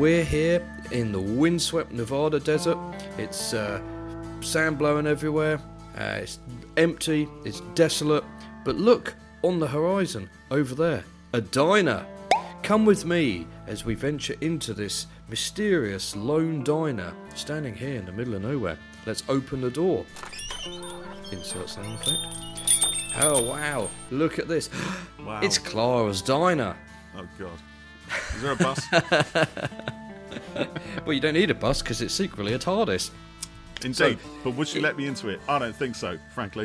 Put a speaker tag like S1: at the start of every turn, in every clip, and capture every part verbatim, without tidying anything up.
S1: we're here in the windswept Nevada desert. It's uh, sand blowing everywhere. Uh, it's empty. It's desolate. But look on the horizon over there, a diner. Come with me as we venture into this mysterious lone diner standing here in the middle of nowhere. Let's open the door. Insert sound effect. Oh wow, look at this.
S2: Wow.
S1: It's Clara's diner.
S2: Oh God. Is there a bus?
S1: Well, you don't need a bus because it's secretly a TARDIS.
S2: Indeed.
S1: So,
S2: but would she
S1: it,
S2: let me into it? I don't think so, frankly.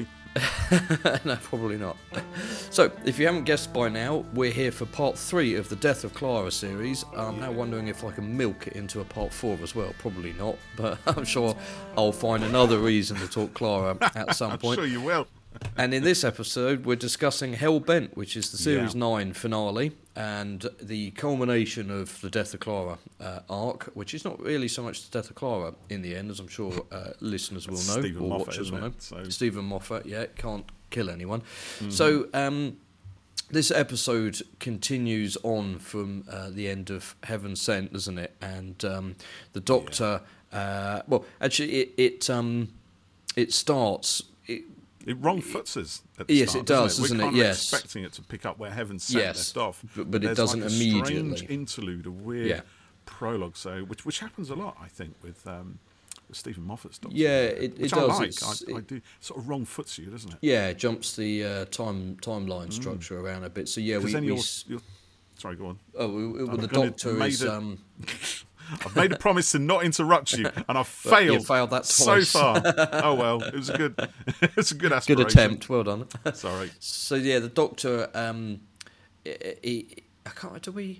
S1: No, probably not. So, if you haven't guessed by now, we're here for part three of the Death of Clara series. I'm now wondering if I can milk it into a part four as well. Probably not, but I'm sure I'll find another reason to talk Clara at some
S2: I'm
S1: point.
S2: sure you will.
S1: And in this episode, we're discussing Hellbent, which is the Series
S2: Yeah.
S1: nine finale, and the culmination of the Death of Clara uh, arc, which is not really so much the Death of Clara in the end, as I'm sure uh, listeners will
S2: It's
S1: know,
S2: Stephen
S1: or
S2: Moffat,
S1: watchers will
S2: isn't
S1: know.
S2: it? So-
S1: Stephen Moffat, yeah, can't kill anyone.
S2: Mm-hmm.
S1: So um, this episode continues on from uh, the end of Heaven Sent, doesn't it? And um, the Doctor, uh, well, actually, it it, um, it starts... It,
S2: It wrong foots us at the
S1: Yes,
S2: start,
S1: it does,
S2: doesn't
S1: doesn't
S2: it?
S1: it?
S2: We're kind of
S1: Yes.
S2: expecting it to pick up where Heaven Sent
S1: Yes,
S2: left off.
S1: but- but it
S2: there's
S1: doesn't
S2: like a
S1: immediately.
S2: strange interlude, a weird
S1: Yeah.
S2: prologue, so which which happens a lot, I think, with, um, with Stephen Moffat's Doctor.
S1: Yeah, it- it
S2: which
S1: does.
S2: I like.
S1: It's-
S2: I, I
S1: it-
S2: do. Sort of wrong foots you, doesn't it?
S1: Yeah, it jumps the uh, time timeline structure around a bit. So yeah, we,
S2: Because then
S1: we
S2: you're,
S1: s-
S2: you're... Sorry, go on.
S1: oh, we, well,
S2: I'm
S1: the
S2: gonna
S1: Doctor
S2: made
S1: is
S2: a-
S1: um,
S2: I've made a promise to not interrupt you, and I've
S1: But you
S2: failed.
S1: failed that
S2: so
S1: twice.
S2: far. Oh well, it was a good, it was a good
S1: good
S2: aspiration.
S1: attempt. Well done.
S2: Sorry.
S1: So yeah, the Doctor. Um, he, he, I can't. Do we?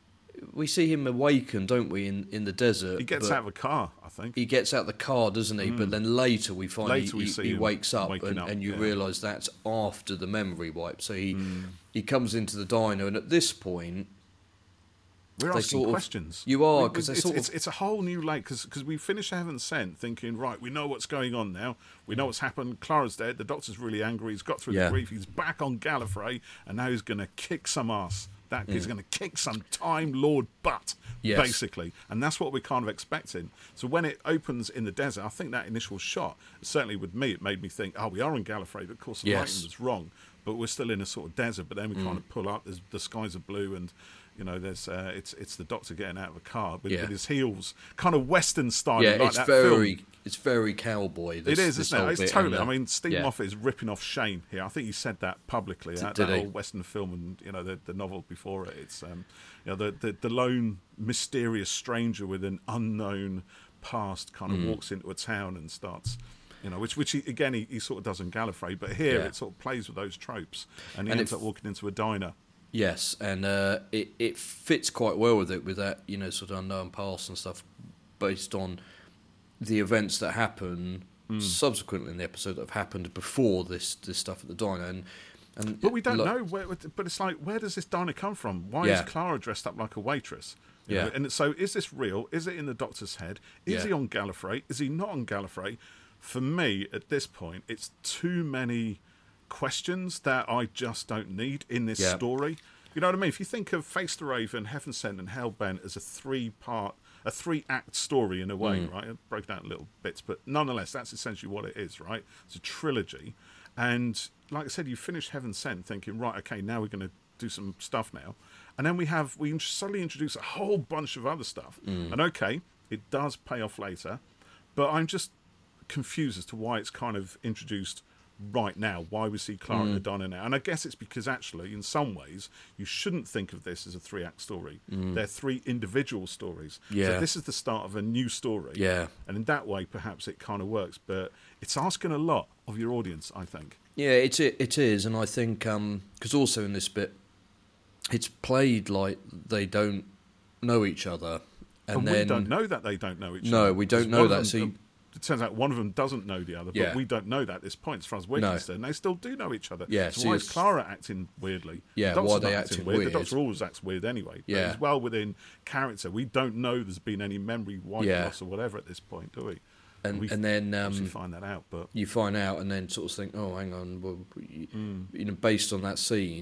S1: We see him awaken, don't we, in, in the desert?
S2: He gets
S1: but
S2: out of a car, I think.
S1: He gets out the car, doesn't he? But then later we find
S2: Later
S1: he,
S2: we
S1: he,
S2: see
S1: he
S2: him
S1: wakes up
S2: waking
S1: and,
S2: up,
S1: and you
S2: yeah.
S1: realise that's after the memory wipe. So he he comes into the diner, and at this point.
S2: We're
S1: They
S2: asking
S1: sort of-
S2: questions.
S1: you are,
S2: We-
S1: 'cause they
S2: it's,
S1: sort
S2: it's,
S1: of-
S2: it's a whole new lake because we finished Heaven Sent thinking, right, we know what's going on now. We know what's happened. Clara's dead. The Doctor's really angry. He's got through
S1: Yeah.
S2: the grief. He's back on Gallifrey, and now he's going to kick some ass. That he's going to kick some Time Lord butt,
S1: Yes.
S2: basically, and that's what we're kind of expecting. So when it opens in the desert, I think that initial shot, certainly with me, it made me think, oh, we are in Gallifrey, but of course the
S1: Yes.
S2: lighting was wrong. But we're still in a sort of desert. But then we kind of pull up. There's, the skies are blue, and you know, there's uh, it's it's the Doctor getting out of a car with,
S1: Yeah.
S2: with his heels, kind of Western style.
S1: Yeah,
S2: like
S1: it's
S2: that
S1: very
S2: film.
S1: it's very cowboy. This,
S2: It is,
S1: this
S2: isn't
S1: whole
S2: it? It's
S1: bit,
S2: totally.
S1: and,
S2: I
S1: uh,
S2: mean, Steve
S1: yeah.
S2: Moffat is ripping off Shane here. I think he said that publicly. that
S1: did
S2: that
S1: he?
S2: whole Western film, and you know, the, the novel before it. It's um, you know, the, the the lone mysterious stranger with an unknown past kind
S1: Mm.
S2: of walks into a town and starts. You know, which which he, again he, he sort of does in Gallifrey, but here
S1: Yeah.
S2: it sort of plays with those tropes, and he
S1: And
S2: ends
S1: it-
S2: up walking into a diner.
S1: Yes, and uh, it it fits quite well with it, with that, you know, sort of unknown past and stuff, based on the events that happen
S2: Hmm.
S1: subsequently in the episode that have happened before this this stuff at the diner, and and
S2: But we don't
S1: lo-
S2: know. Where, but it's like, where does this diner come from? Why
S1: Yeah.
S2: is Clara dressed up like a waitress? You
S1: Yeah.
S2: know, and so, is this real? Is it in the Doctor's head? Is
S1: Yeah.
S2: he on Gallifrey? Is he not on Gallifrey? For me, at this point, it's too many questions that I just don't need in this
S1: Yeah.
S2: story. You know what I mean? If you think of Face the Raven, Heaven Sent, and Hellbent as a three-part, a three-act story in a way,
S1: Mm.
S2: right? Broken out in little bits, but nonetheless, that's essentially what it is, right? It's a trilogy, and like I said, you finish Heaven Sent thinking, right, okay, now we're going to do some stuff now, and then we have we suddenly introduce a whole bunch of other stuff,
S1: Mm.
S2: and okay, it does pay off later, but I'm just confused as to why it's kind of introduced right now, why we see Clara
S1: Mm.
S2: in the diner now. And I guess it's because actually, in some ways, you shouldn't think of this as a three-act story. They're three individual stories.
S1: Yeah.
S2: So this is the start of a new story.
S1: Yeah.
S2: And in that way, perhaps it kind of works. But it's asking a lot of your audience, I think.
S1: Yeah, it it, it is, and I think because also in this bit, it's played like they don't know each other, and,
S2: And
S1: then
S2: we don't know that they don't know each
S1: No,
S2: other.
S1: we don't
S2: 'Cause
S1: know
S2: one of
S1: that,
S2: them-
S1: so you-
S2: it turns out one of them doesn't know the other, but
S1: Yeah.
S2: we don't know that at this point, as far as we're
S1: No.
S2: concerned. They still do know each other.
S1: Yeah,
S2: So,
S1: so
S2: why is
S1: it's-
S2: Clara acting weirdly?
S1: Yeah,
S2: The Doctor's
S1: why are they
S2: not
S1: acting
S2: weird?
S1: weird?
S2: The Doctor always acts weird anyway. But
S1: Yeah.
S2: it's well within character. We don't know there's been any memory white
S1: Yeah.
S2: loss or whatever at this point, do we?
S1: and
S2: we
S1: and then
S2: obviously
S1: um,
S2: find that out, but
S1: you find out, and then sort of think, oh, hang on, well, you,
S2: Mm.
S1: you know, based on that scene,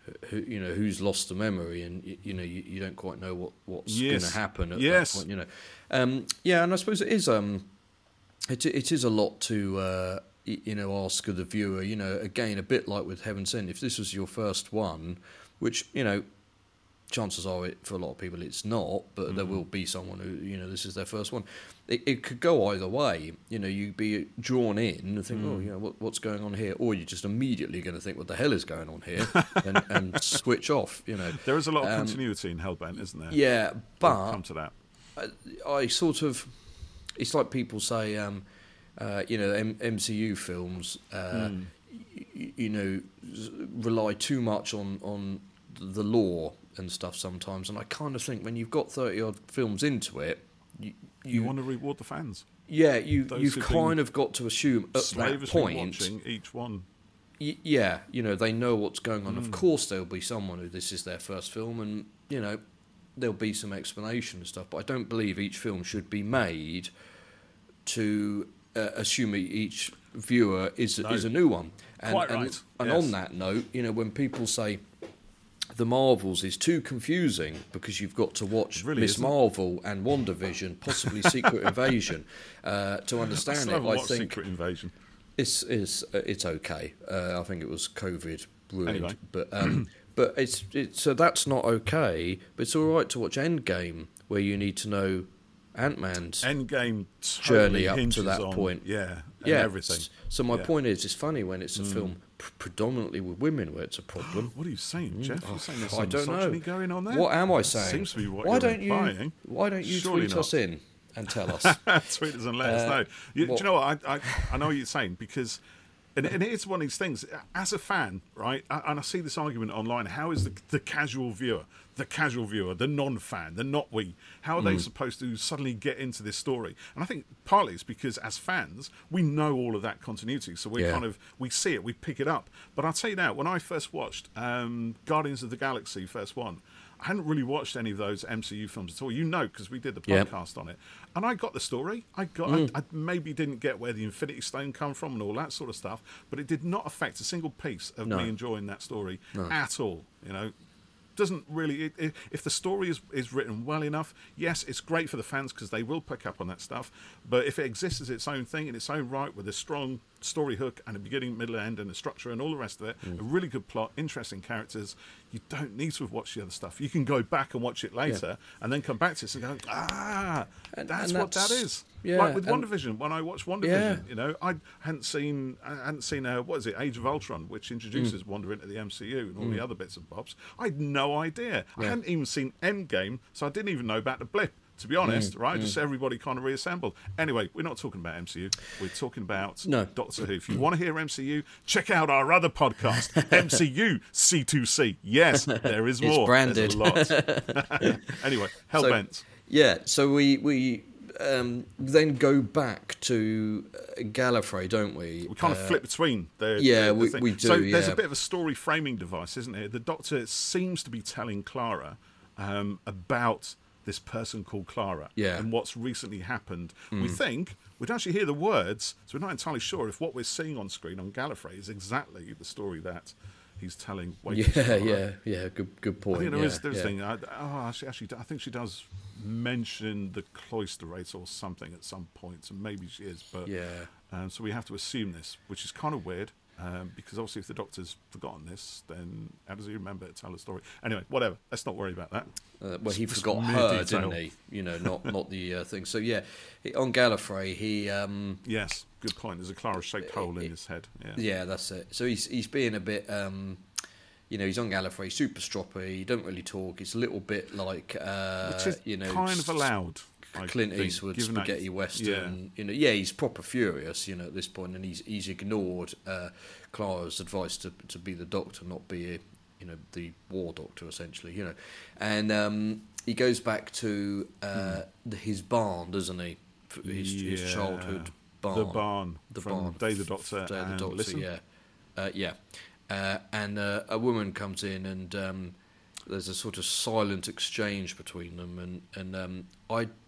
S1: who, you know, who's lost the memory, and you, you know, you, you don't quite know what, what's
S2: Yes.
S1: going to happen at
S2: Yes.
S1: that point. You know, um, yeah, and I suppose it is um, it it is a lot to uh, y- you know, ask of the viewer. You know, again, a bit like with Heaven Sent, if this was your first one, which, you know, chances are it, for a lot of people it's not, but mm. there will be someone who, you know, this is their first one. It, it could go either way. You know, you'd be drawn in and think, mm. oh, you know, what, what's going on here? Or you're just immediately going to think, what the hell is going on here? and, and switch off, you know.
S2: There is a lot of
S1: um,
S2: continuity in Hellbent, isn't there?
S1: Yeah, but...
S2: We'll come to that.
S1: I, I sort of... It's like people say, um, uh, you know, M- MCU films, uh, mm. y- you know, rely too much on, on the lore and stuff sometimes, and I kind of think when you've got thirty odd films into it, you you,
S2: you want to reward the fans.
S1: Yeah, you Those you've kind of got to assume at that point,
S2: watching each one.
S1: Y- yeah, you know, they know what's going on. Mm. Of course, there'll be someone who this is their first film, and you know, there'll be some explanation and stuff. But I don't believe each film should be made to uh, assume each viewer is
S2: no.
S1: is a new one. And,
S2: Quite
S1: and,
S2: right.
S1: And
S2: yes.
S1: on that note, you know, when people say The Marvels is too confusing because you've got to watch
S2: really
S1: Miss
S2: isn't.
S1: Marvel and WandaVision, possibly Secret Invasion, uh, to understand
S2: I
S1: it. I
S2: think
S1: think
S2: Secret Invasion.
S1: It's it's uh, it's okay. Uh, I think it was COVID ruined,
S2: Anyway.
S1: but um, but it's it's so that's not okay. But it's all right to watch Endgame, where you need to know Ant-Man's
S2: Endgame totally
S1: journey up to
S2: hinges
S1: that
S2: on,
S1: point.
S2: Yeah, and
S1: yeah.
S2: everything.
S1: So my
S2: yeah.
S1: point is, it's funny when it's a
S2: Mm.
S1: film pr- predominantly with women where it's a problem.
S2: What are you saying,
S1: Mm.
S2: Jeff?
S1: Oh,
S2: You're saying there's
S1: I
S2: some
S1: don't know.
S2: misogyny going on there?
S1: What am I
S2: That
S1: saying?
S2: Seems to be what
S1: why
S2: you're
S1: don't
S2: implying.
S1: you? Why don't you
S2: Surely
S1: tweet
S2: not.
S1: us in and tell us?
S2: Tweet us and let us
S1: Uh,
S2: know. You,
S1: what-
S2: do you know what? I, I, I know what you're saying because, and, and it's one of these things. As a fan, right, and I see this argument online. How is the, the casual viewer, the casual viewer, the non-fan, the not we? How are they supposed to suddenly get into this story? And I think partly it's because as fans, we know all of that continuity, so we
S1: Yeah.
S2: kind of we see it, we pick it up. But I'll tell you now, when I first watched um, Guardians of the Galaxy, first one. I hadn't really watched any of those M C U films at all. You know, because we did the
S1: Yep.
S2: podcast on it, and I got the story. I got.
S1: Mm.
S2: I, I maybe didn't get where the Infinity Stone come from and all that sort of stuff, but it did not affect a single piece of
S1: No.
S2: me enjoying that story
S1: No.
S2: at all. You know, doesn't really. It, it, if the story is is written well enough, yes, it's great for the fans because they will pick up on that stuff. But if it exists as its own thing in its own right with a strong story hook and a beginning, middle, end, and a structure and all the rest of it,
S1: Mm.
S2: a really good plot, interesting characters. You don't need to have watched the other stuff. You can go back and watch it later, and then come back to this and go, ah,
S1: And-
S2: that's
S1: and
S2: what that
S1: that's-
S2: is.
S1: yeah,
S2: like with
S1: and-
S2: WandaVision, when I watched WandaVision,
S1: Yeah.
S2: you know, I hadn't seen, I hadn't seen, uh, what is it, Age of Ultron, which
S1: Mm.
S2: introduces Wanda into the M C U and all the other bits and bobs. I had no idea. I
S1: Yeah.
S2: hadn't even seen Endgame, so I didn't even know about the blip. To be honest,
S1: Mm,
S2: right? Just everybody kind of reassembled. Anyway, we're not talking about M C U. We're talking about
S1: No.
S2: Doctor Who. If you want to hear M C U, check out our other podcast, M C U C two C. Yes, there is
S1: It's
S2: more.
S1: branded.
S2: There's a lot. Anyway, Hellbent.
S1: Yeah, so we we um, then go back to uh, Gallifrey, don't we?
S2: We kind of
S1: Uh,
S2: flip between the
S1: yeah,
S2: the, the
S1: we-
S2: thing.
S1: we do,
S2: So there's
S1: yeah.
S2: a bit of a story framing device, isn't it? The Doctor seems to be telling Clara um, about this person called Clara
S1: Yeah.
S2: and what's recently happened. We think we don't actually hear the words, so we're not entirely sure if what we're seeing on screen on Gallifrey is exactly the story that he's telling. Waiting for
S1: Yeah,
S2: Clara.
S1: yeah, yeah. Good, good point.
S2: I think there
S1: yeah,
S2: is there's
S1: yeah.
S2: a thing. I, oh, actually, actually, I think she does mention the cloisterates or something at some point, and maybe she is. But
S1: Yeah.
S2: um, so we have to assume this, which is kind of weird. Um, because obviously, if the Doctor's forgotten this, then how does he remember to tell the story? Anyway, whatever. Let's not worry about that.
S1: Uh, well, he
S2: It's
S1: forgot
S2: mere
S1: her,
S2: detail.
S1: didn't he? You know, not not the uh, thing. So yeah, he- on Gallifrey, he um,
S2: Yes, good point. There's a Clara-shaped hole in his head. Yeah.
S1: yeah, that's it. So he's he's being a bit, um, you know, he's on Gallifrey, super stroppy. He don't really talk. It's a little bit like, uh,
S2: Which is
S1: you know,
S2: kind of allowed. I
S1: Clint
S2: think,
S1: Eastwood
S2: given that-
S1: spaghetti western.
S2: Yeah.
S1: You know, yeah, he's proper furious. You know, at this point, and he's he's ignored uh, Clara's advice to to be the Doctor, not be a, you know, the War Doctor, essentially. You know, and um, he goes back to uh, the, his barn, doesn't he? F- His, his
S2: Yeah.
S1: childhood barn.
S2: The barn.
S1: The
S2: from
S1: barn.
S2: Day of the Doctor.
S1: Day of the
S2: and
S1: Doctor,
S2: Listen.
S1: yeah, uh, yeah. Uh, and uh, a woman comes in, and um, there's a sort of silent exchange between them, and and um, I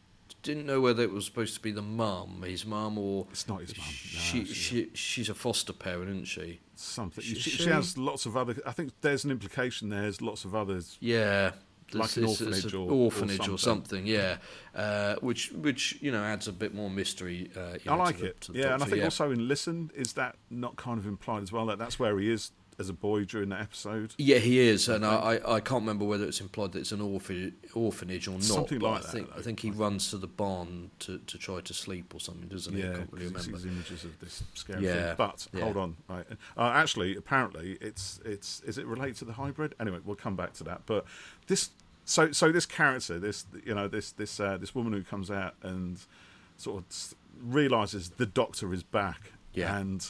S1: didn't know whether it was supposed to be the mum, his mum, or
S2: It's not his mum. No,
S1: she,
S2: it's-
S1: she, she's a foster parent, isn't she?
S2: something.
S1: She-
S2: She,
S1: she-
S2: she has lots of other. I think there's an implication. There's lots of others.
S1: Yeah.
S2: Like
S1: This
S2: an
S1: is- it's
S2: orphanage
S1: an
S2: or- or
S1: orphanage or
S2: something.
S1: something, yeah. Uh, which, which you know, adds a bit more mystery. Uh, you
S2: I
S1: know,
S2: like
S1: to the,
S2: it.
S1: to the
S2: Yeah, and I
S1: Doctor,
S2: think
S1: yeah.
S2: also in Listen, is that not kind of implied as well? That that's where he is as a boy during that episode.
S1: Yeah, he is, and I, I, I can't remember whether it's implied that it's an orphan, orphanage or not.
S2: Something
S1: but
S2: like
S1: I
S2: that,
S1: think
S2: though.
S1: I think he runs to the barn to, to try to sleep or something, doesn't he? I
S2: Yeah,
S1: can't really
S2: because he
S1: remember.
S2: sees images of this scary
S1: Yeah,
S2: thing. But
S1: yeah.
S2: hold on, right? Uh, actually, apparently, it's it's is it related to the hybrid? Anyway, we'll come back to that. But this, so so this character, this you know this this uh, this woman who comes out and sort of realizes the Doctor is back.
S1: Yeah.
S2: And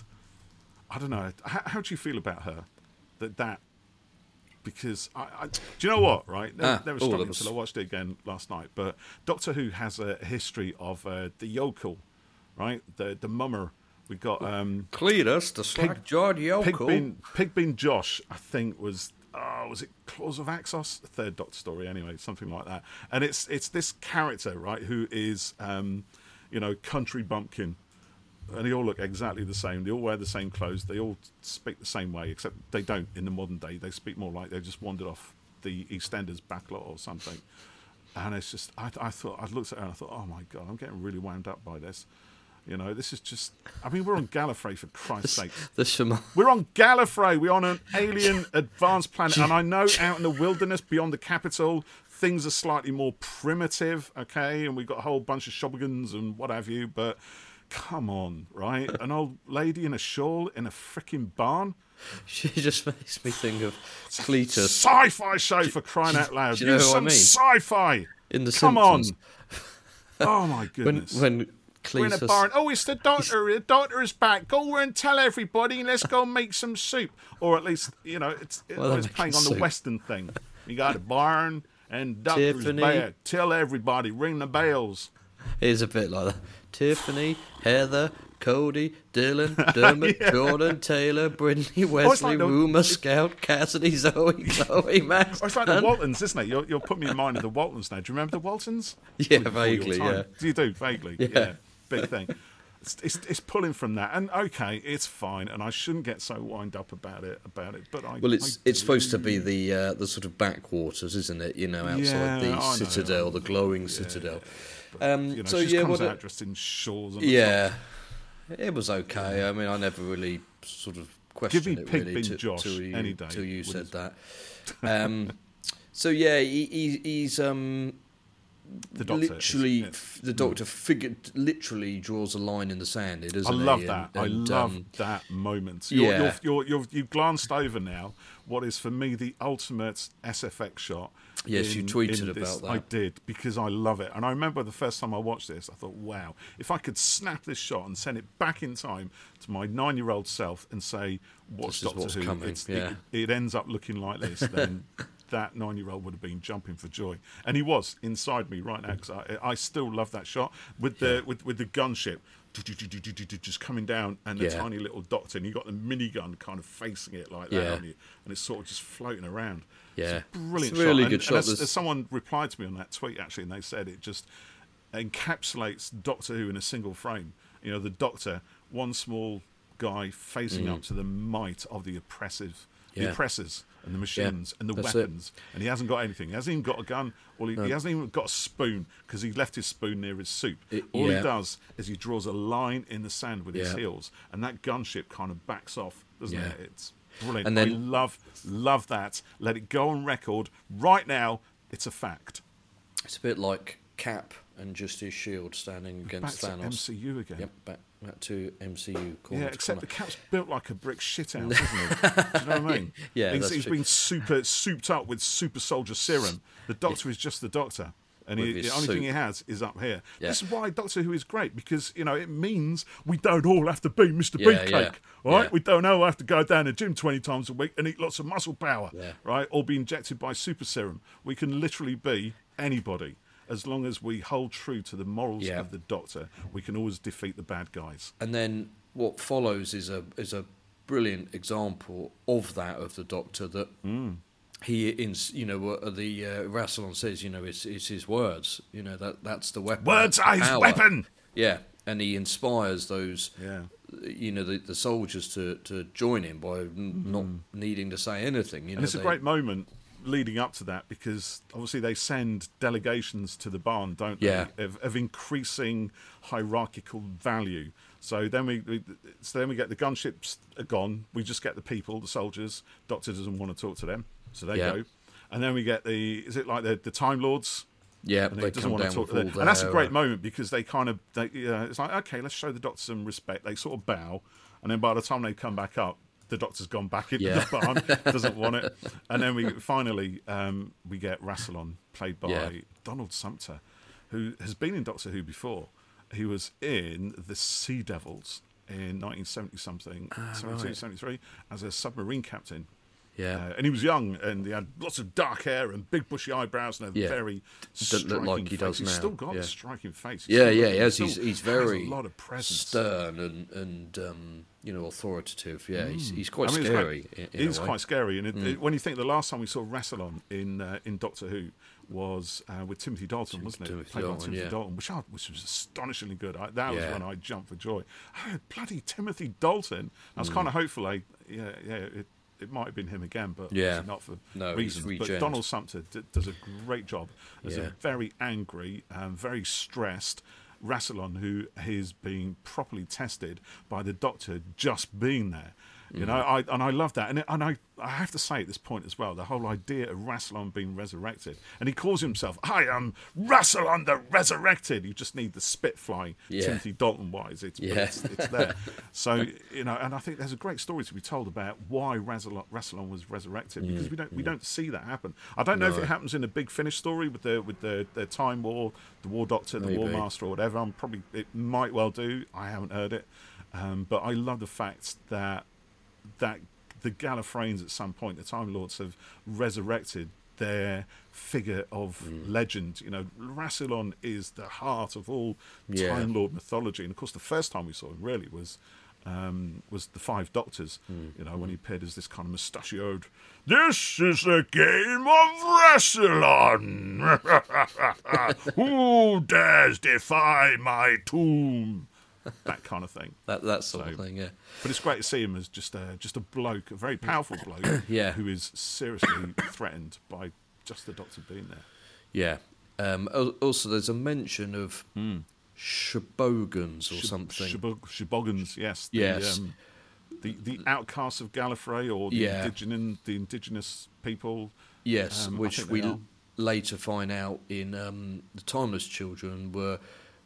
S2: I don't know. How, how do you feel about her? That that. Because I, I, do you know what? Right, never,
S1: Ah,
S2: never
S1: oh,
S2: struck
S1: that
S2: me
S1: was-
S2: until I watched it again last night. But Doctor Who has a history of uh, the yokel, right? The the mummer. We got um,
S1: Cletus, the slack-jawed yokel.
S2: Pigbean, Pigbean Josh. I think was oh, was it Claws of Axos? The third Doctor story, anyway, something like that. And it's it's this character, right, who is um, you know, country bumpkin. And they all look exactly the same. They all wear the same clothes. They all speak the same way, except they don't in the modern day. They speak more like they just wandered off the EastEnders backlot or something. And it's just, I, I thought, I looked at her and I thought, oh my God, I'm getting really wound up by this. You know, this is just, I mean, we're on Gallifrey, for Christ's sake.
S1: The Shema.
S2: We're on Gallifrey. We're on an alien advanced planet. And I know out in the wilderness beyond the capital, things are slightly more primitive, okay? And we've got a whole bunch of shobogans and what have you, but come on, right? An old lady in a shawl in a freaking barn?
S1: She just makes me think of Cletus
S2: Sci-fi show, for crying out loud.
S1: do you know
S2: Use
S1: who I
S2: some
S1: mean?
S2: sci-fi.
S1: in The
S2: Come
S1: Simpsons.
S2: on. Oh, my
S1: When,
S2: goodness.
S1: when
S2: We're in a
S1: Cletus...
S2: barn. Oh, it's the doctor. The doctor is back. Go over and tell everybody. Let's go make some soup. Or at least, you know, it's,
S1: Well, they're
S2: it's playing
S1: making
S2: on the
S1: soup.
S2: Western thing. You got a barn and doctor's
S1: Tiffany.
S2: back. Tell everybody. Ring the bells.
S1: Here's a bit like that. Tiffany, Heather, Cody, Dylan, Dermot, Jordan, Taylor, Brittany, Wesley,
S2: like the-
S1: Rumour, Scout, Cassidy, Zoe, Chloe, Max.
S2: Oh, it's like the Waltons, isn't it? You're, you're putting me in mind of the Waltons now. Do you remember the Waltons?
S1: Yeah,
S2: Before your
S1: vaguely,
S2: time.
S1: yeah.
S2: Do you do? Vaguely.
S1: Yeah.
S2: Yeah. Big thing. It's, it's, it's pulling from that. And, okay, it's fine. And I shouldn't get so wind up about it, about it. But I
S1: Well, it's
S2: I
S1: it's
S2: do.
S1: supposed to be the uh, the sort of backwaters, isn't it? You know, outside
S2: Yeah,
S1: the
S2: I know.
S1: citadel, the glowing citadel. Um,
S2: You know,
S1: so
S2: she just
S1: yeah,
S2: comes
S1: what?
S2: out dressed in shawls. And
S1: Yeah, it was okay. I mean, I never really sort of questioned
S2: me
S1: it
S2: Pig
S1: really
S2: Bin
S1: till,
S2: Josh
S1: till you,
S2: any day
S1: till you
S2: with
S1: said
S2: his-
S1: that. Um, so yeah, he, he, he's um,
S2: The Doctor is,
S1: literally
S2: yeah.
S1: f- the Doctor figured literally draws a line in the sand. It
S2: I
S1: doesn't
S2: love
S1: he?
S2: that.
S1: And- and,
S2: I love
S1: um,
S2: that moment. You're,
S1: yeah.
S2: you're, you're, you're, you've glanced over now what is for me the ultimate S F X shot.
S1: Yes, you tweeted
S2: in
S1: about
S2: this.
S1: that.
S2: I did, because I love it. And I remember the first time I watched this, I thought, wow, if I could snap this shot and send it back in time to my nine-year-old self and say, watch
S1: This is
S2: Doctor
S1: what's
S2: Who,
S1: coming,
S2: it's,
S1: yeah.
S2: it, it ends up looking like this, then that nine-year-old would have been jumping for joy. And he was inside me right now, because I, I still love that shot with the, with, with the gunship just coming down, and the
S1: Yeah.
S2: tiny little Doctor, and you got the minigun kind of facing it like that,
S1: Yeah.
S2: on you, and it's sort of just floating around.
S1: Yeah.
S2: It's a brilliant
S1: It's a really
S2: shot.
S1: good
S2: and,
S1: shot.
S2: And as,
S1: There's-
S2: as someone replied to me on that tweet, actually, and they said it just encapsulates Doctor Who in a single frame. You know, the Doctor, one small guy facing up to the might of the oppressive, the
S1: Mm. Yeah.
S2: oppressors and the machines and the
S1: That's it.
S2: weapons, and he hasn't got anything. He hasn't even got a gun. Well, he, he hasn't even got a spoon, because he left his spoon near his soup.
S1: It-
S2: All
S1: yeah.
S2: he does is he draws a line in the sand with his
S1: Yeah.
S2: heels, and that gunship kind of backs off, doesn't
S1: Yeah.
S2: it? It's brilliant.
S1: And
S2: I
S1: then-
S2: love, love that. Let it go on record right now. It's a fact.
S1: It's a bit like Cap and just his shield standing
S2: Back
S1: against
S2: to
S1: Thanos.
S2: M C U again.
S1: Yep, back, back to M C U. Corner
S2: Yeah,
S1: to
S2: except the
S1: corner.
S2: Cap's built like a brick shit out, isn't he? Do you know what I mean?
S1: Yeah,
S2: he's,
S1: that's
S2: he's
S1: true.
S2: been super souped up with super soldier serum. The Doctor is just the Doctor. And
S1: With
S2: he,
S1: his
S2: the only thing
S1: suit.
S2: he has is up here.
S1: Yeah.
S2: This is why Doctor Who is great, because, you know, it means we don't all have to be Mister
S1: Yeah,
S2: Beefcake,
S1: yeah,
S2: right?
S1: yeah.
S2: We don't all have to go down the gym twenty times a week and eat lots of muscle power,
S1: Yeah.
S2: right? Or be injected by super serum. We can literally be anybody. As long as we hold true to the morals
S1: Yeah.
S2: of the Doctor, we can always defeat the bad guys.
S1: And then what follows is a is a brilliant example of that of the Doctor, that
S2: Hmm.
S1: he, in, you know, what the uh, Rassilon says, you know, it's, it's his words. You know, that that's the weapon.
S2: Words
S1: that's
S2: are his
S1: power.
S2: weapon.
S1: Yeah, and he inspires those,
S2: Yeah.
S1: you know, the, the soldiers to, to join him by n- not needing to say anything. You know,
S2: And it's
S1: they,
S2: a great moment leading up to that, because obviously they send delegations to the barn, don't they?
S1: Yeah.
S2: Of, of increasing hierarchical value. So then we, we, so then we get the gunships are gone. We just get the people, the soldiers. Doctor doesn't want to talk to them, so they
S1: Yeah.
S2: go. And then we get the, is it like the the Time Lords?
S1: Yeah,
S2: And
S1: they
S2: he doesn't
S1: come
S2: want
S1: down
S2: to talk
S1: with
S2: to them.
S1: all
S2: And that's a
S1: their,
S2: great
S1: uh,
S2: moment, because they kind of, they, uh, it's like, okay, let's show the Doctor some respect. They sort of bow, and then by the time they come back up, the Doctor's gone back into
S1: Yeah.
S2: the barn, doesn't want it. And then we finally um, we get Rassilon, played by
S1: Yeah.
S2: Donald Sumpter, who has been in Doctor Who before. He was in the Sea Devils in nineteen seventy something, seventy-two,
S1: right.
S2: seventy-three, as a submarine captain.
S1: Yeah.
S2: Uh, and he was young, and he had lots of dark hair and big bushy eyebrows and a
S1: Yeah.
S2: very
S1: Doesn't look
S2: striking
S1: like he
S2: face.
S1: does
S2: He's
S1: now.
S2: still got
S1: Yeah.
S2: a striking face.
S1: Yeah,
S2: still
S1: yeah,
S2: got-
S1: he has.
S2: still
S1: He's, he's
S2: has
S1: very
S2: a lot of presence.
S1: stern and and um, you know, authoritative. Yeah, he's he's quite
S2: I mean, it's
S1: scary.
S2: quite-
S1: in, in
S2: He's
S1: a way.
S2: quite scary, and it, it, when you think the last time we saw Rassilon in uh, in Doctor Who was uh, with Timothy Dalton, wasn't it?
S1: Timothy
S2: Played by
S1: Dalton,
S2: Timothy
S1: yeah.
S2: Dalton, which, I, which was astonishingly good. I, that
S1: Yeah.
S2: was when I jumped for joy. Oh, bloody Timothy Dalton! I was kind of hopeful. I, yeah, yeah. It, it might have been him again, but
S1: Yeah.
S2: obviously not for
S1: No, he's
S2: reasons. But
S1: regened.
S2: Donald Sumpter d- does a great job as
S1: Yeah.
S2: a very angry and very stressed Rassilon, who is being properly tested by the Doctor just being there. You know, I, and I love that. And, it, and I, I have to say at this point as well, the whole idea of Rassilon being resurrected. And he calls himself, I am Rassilon the Resurrected. You just need the spit flying,
S1: Yeah.
S2: Timothy Dalton-wise. It's, but
S1: Yeah.
S2: it's, it's there. So, you know, and I think there's a great story to be told about why Rassilon, Rassilon was resurrected, because we don't we don't see that happen. I don't know if
S1: No.
S2: it happens in a Big Finish story with the with the, the Time War, the War Doctor, the War
S1: Maybe.
S2: Master, or whatever. I'm probably it might well do. I haven't heard it, um, but I love the fact that that the Gallifreyans at some point, the Time Lords, have resurrected their figure of
S1: Mm.
S2: legend. You know, Rassilon is the heart of all
S1: Yeah.
S2: Time Lord mythology, and of course, the first time we saw him really was um, was the Five Doctors.
S1: Mm.
S2: You know, when he appeared as this kind of mustachioed. This is a game of Rassilon. Who dares defy my tomb? That kind of thing.
S1: That that sort
S2: So-
S1: of thing. Yeah.
S2: But it's great to see him as just a just a bloke, a very powerful bloke,
S1: Yeah.
S2: who is seriously threatened by just the Doctor being there.
S1: Yeah. Um, al- also, there's a mention of Shibogans or
S2: Shib-
S1: something.
S2: Shibog- Shibogans, yes. The,
S1: Yes.
S2: Um, the the outcasts of Gallifrey, or the
S1: Yeah.
S2: indigenous the indigenous people.
S1: Yes,
S2: Um, I
S1: which
S2: think
S1: we
S2: they are.
S1: l- later find out in um, the Timeless Children were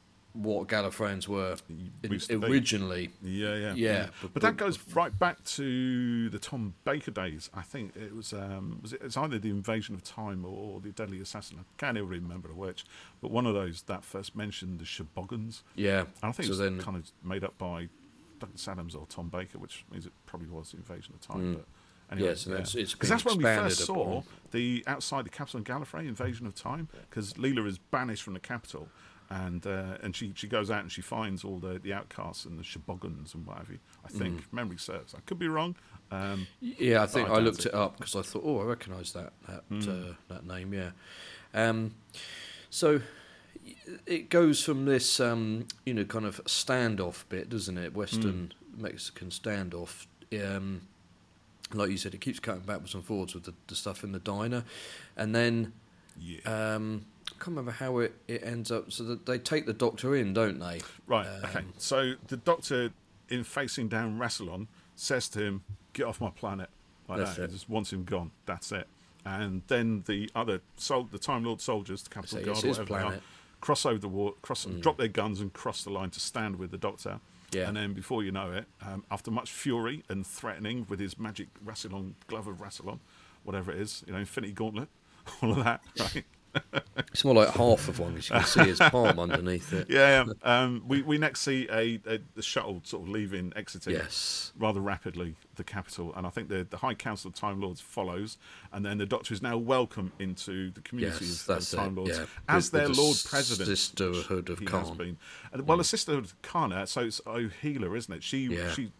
S1: what Gallifreyans were in-
S2: Used to be.
S1: originally.
S2: Yeah, yeah,
S1: Yeah,
S2: But,
S1: but-
S2: that goes right back to the Tom Baker days. I think it was um, was it, it's either the Invasion of Time or the Deadly Assassin. I can't even remember which, but one of those that first mentioned the Shibogans.
S1: Yeah.
S2: And I think
S1: so
S2: it's
S1: then,
S2: kind of made up by Douglas Adams or Tom Baker, which means it probably was the Invasion of Time. But anyway,
S1: Yes, and it's- it's
S2: because
S1: been
S2: that's when we
S1: expanded
S2: first saw
S1: upon.
S2: the outside the capital in Gallifrey, Invasion of Time, because Leela is banished from the capital, and uh, and she, she goes out and she finds all the, the outcasts and the Shibogans and what have you. I think
S1: Mm.
S2: memory serves. I could be wrong. Um,
S1: yeah, I think
S2: I
S1: I,
S2: doubt
S1: looked
S2: it.
S1: it up because I thought, oh, I recognise that that
S2: Mm.
S1: uh, that name. Yeah. Um, so y- it goes from this, um, you know, kind of standoff bit, doesn't it? Western
S2: Mm.
S1: Mexican standoff. Um, like you said, it keeps cutting backwards and forwards with the, the stuff in the diner, and then
S2: yeah.
S1: um, I can't remember how it, it ends up. So that they take the Doctor in, don't they?
S2: Right,
S1: Um,
S2: okay. So the Doctor, in facing down Rassilon, says to him, "Get off my planet." Like
S1: That's
S2: that.
S1: it.
S2: He just wants him gone. That's it. And then the other, sol- the Time Lord soldiers, the Capital
S1: So
S2: Guard,
S1: it's his
S2: whatever they are,
S1: planet.
S2: cross over the war, cross, drop their guns and cross the line to stand with the Doctor.
S1: Yeah.
S2: And then before you know it, um, after much fury and threatening with his magic Rassilon, glove of Rassilon, whatever it is, you know, Infinity Gauntlet, all of that, right?
S1: It's more like half of one because you can see his palm underneath it.
S2: Yeah, yeah. Um, we, we next see a, a the shuttle sort of leaving, exiting
S1: Yes.
S2: rather rapidly the capital, and I think the the High Council of Time Lords follows, and then the Doctor is now welcome into the community
S1: Yes,
S2: of,
S1: that's
S2: of Time
S1: it,
S2: Lords
S1: yeah.
S2: as
S1: With-
S2: their
S1: with the
S2: Lord President.
S1: Sisterhood of
S2: he
S1: Khan.
S2: has been. And, well, the Sisterhood of Khan. uh, So it's O'Healer, isn't it? She
S1: Yeah.
S2: she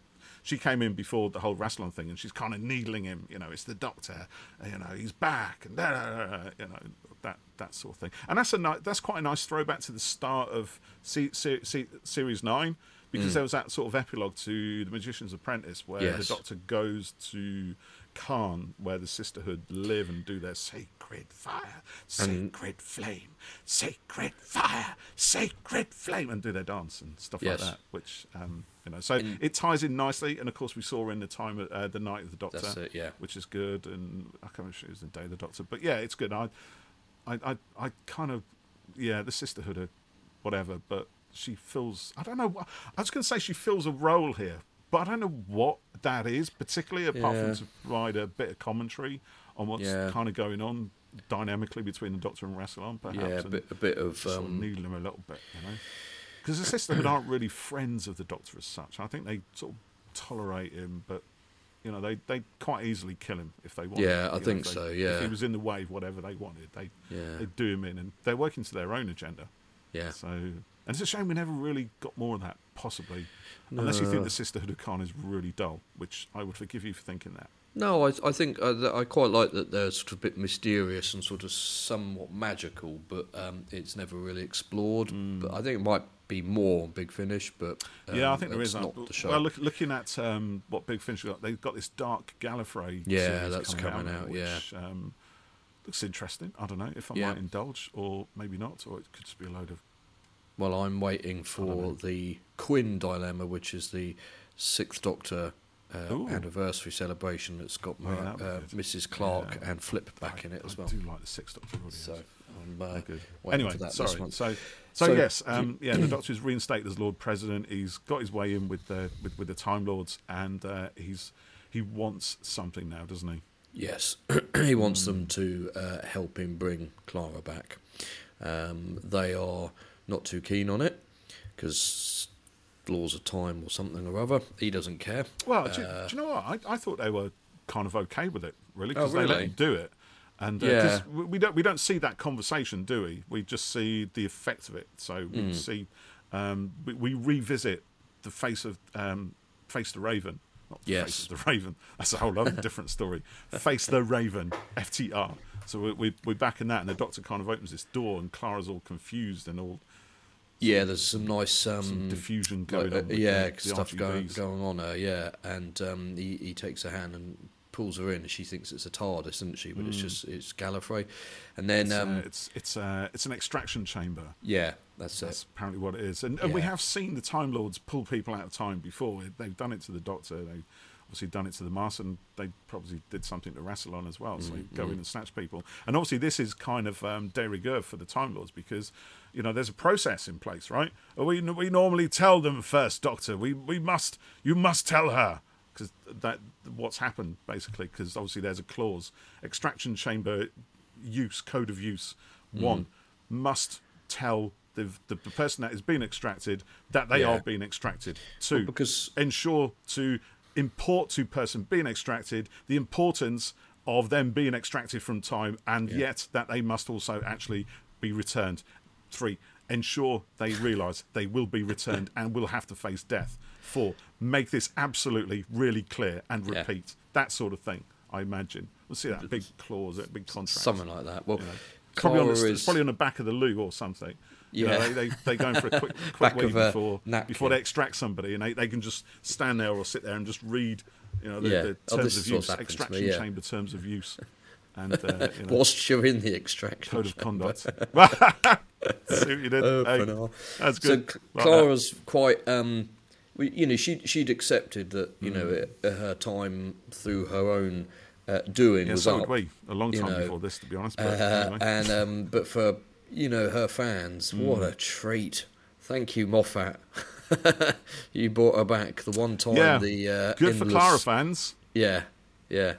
S2: she came in before the whole Rassilon thing, and she's kind of needling him. You know, it's the Doctor. You know, he's back, and da, da, da, da, you know that that sort of thing. And that's a ni- that's quite a nice throwback to the start of C- C- C- series nine, because mm. there was that sort of epilogue to The Magician's Apprentice, where yes. the Doctor goes to Khan, where the Sisterhood live and do their sacred fire, sacred and, flame, sacred fire, sacred flame, and do their dance and stuff yes. like that. Which um, you know, so and, it ties in nicely. And of course, we saw in the time, uh, the Night of the Doctor,
S1: that's it, yeah.
S2: which is good. And I can't remember if it was the Day of the Doctor, but yeah, it's good. I, I, I, I kind of, yeah, the Sisterhood are whatever, but she fills. I don't know. I was going to say she fills a role here. But I don't know what that is, particularly apart yeah. from to provide a bit of commentary on what's yeah. kind of going on dynamically between the Doctor and Rassilon, perhaps.
S1: Yeah, a bit, a bit of...
S2: Sort
S1: um...
S2: of needle him a little bit, you know. Because the Sisterhood aren't really friends of the Doctor as such. I think they sort of tolerate him, but, you know, they they quite easily kill him if they want.
S1: Yeah, I
S2: you
S1: think
S2: know, they,
S1: so, yeah.
S2: If he was in the way, whatever they wanted, they,
S1: yeah.
S2: they'd do him in. And they're working to their own agenda.
S1: Yeah.
S2: So... And it's a shame we never really got more of that, possibly. No. Unless you think the Sisterhood of Khan is really dull, which I would forgive you for thinking that.
S1: No, I, I think uh, that I quite like that they're sort of a bit mysterious and sort of somewhat magical, but um, it's never really explored. Mm. But I think it might be more on Big Finish, but um,
S2: yeah, I think there is.
S1: Not
S2: that.
S1: The show.
S2: Well, look, looking at um, what Big Finish got, they've got this Dark Gallifrey.
S1: Yeah, that's
S2: coming,
S1: coming out.
S2: out
S1: which,
S2: yeah, um, looks interesting. I don't know if I
S1: yeah.
S2: might indulge or maybe not, or it could just be a load of.
S1: Well, I'm waiting for the Quinn Dilemma, which is the Sixth Doctor uh, anniversary celebration that's got my, oh, uh, Missus Clark yeah. and Flip back
S2: I,
S1: in it as
S2: I
S1: well.
S2: I do like the Sixth Doctor audience.
S1: So I'm uh,
S2: good.
S1: Anyway,
S2: for that
S1: sorry.
S2: So, so, so yes, um, yeah, the Doctor is reinstated as Lord President. He's got his way in with the with, with the Time Lords, and uh, he's he wants something now, doesn't he?
S1: Yes, he wants them to uh, help him bring Clara back. Um, they are not too keen on it because laws of time or something or other. He doesn't care.
S2: Well,
S1: uh,
S2: do, you, do you know what? I, I thought they were kind of okay with it, really,
S1: oh,
S2: because
S1: really?
S2: they let him do it. And uh,
S1: yeah.
S2: 'cause we don't we don't see that conversation, do we? We just see the effect of it. So we mm. see um, we, we revisit the face of um, Face the Raven. Not the
S1: yes.
S2: Face of the Raven. That's a whole other different story. Face the Raven, F T R. So we, we, we're back in that, and the Doctor kind of opens this door, and Clara's all confused and all.
S1: Yeah, there's some nice um,
S2: some diffusion going
S1: like,
S2: on.
S1: Uh, yeah,
S2: the, the
S1: stuff
S2: R G Bs.
S1: going going on her. Yeah, and um, he he takes her hand and pulls her in, and she thinks it's a TARDIS, isn't she? But mm. it's just it's Gallifrey, and then
S2: it's
S1: um,
S2: uh, it's it's, uh, it's an extraction chamber.
S1: Yeah, that's,
S2: that's
S1: it.
S2: apparently what it is, and,
S1: yeah.
S2: and we have seen the Time Lords pull people out of time before. They've done it to the Doctor. They obviously done it to the Master, and they probably did something to Rassilon as well. So mm, they go mm. in and snatch people. And obviously, this is kind of um, de rigueur for the Time Lords because you know there's a process in place, right? We we normally tell them first, Doctor. We we must you must tell her because that what's happened basically. Because obviously there's a clause, extraction chamber use code of use mm. one must tell. The, the, the person that is being extracted that they yeah. are being extracted. Two,
S1: well, because
S2: ensure to import to person being extracted the importance of them being extracted from time, and yeah. yet that they must also actually be returned. Three, ensure they realise they will be returned and will have to face death. Four, make this absolutely really clear and repeat. Yeah. That sort of thing, I imagine. We'll see that big clause, that big contract.
S1: Something like that. Well, you know,
S2: probably, on the,
S1: is...
S2: it's probably on the back of the loo or something.
S1: Yeah,
S2: you know, they, they they go in for a quick quick wee before
S1: napkin.
S2: before they extract somebody, and they, they can just stand there or sit there and just read, you know, the,
S1: yeah.
S2: the
S1: oh,
S2: terms of use, extraction
S1: me, yeah.
S2: chamber terms of use, and uh, you know,
S1: whilst you're in the extraction
S2: code of
S1: chamber.
S2: conduct. See what you did?
S1: Oh,
S2: hey, that's good.
S1: So like Clara's that. quite, um, you know, she she'd accepted that you mm. know it, her time through her own uh, doing
S2: yeah,
S1: was
S2: so
S1: up.
S2: Would we a long time
S1: you know,
S2: before this, to be honest. But
S1: uh,
S2: anyway.
S1: And um, but for you know her fans, mm. what a treat! Thank you, Moffat. You brought her back the one time.
S2: Yeah,
S1: the uh,
S2: good
S1: endless...
S2: for Clara fans.
S1: Yeah, yeah.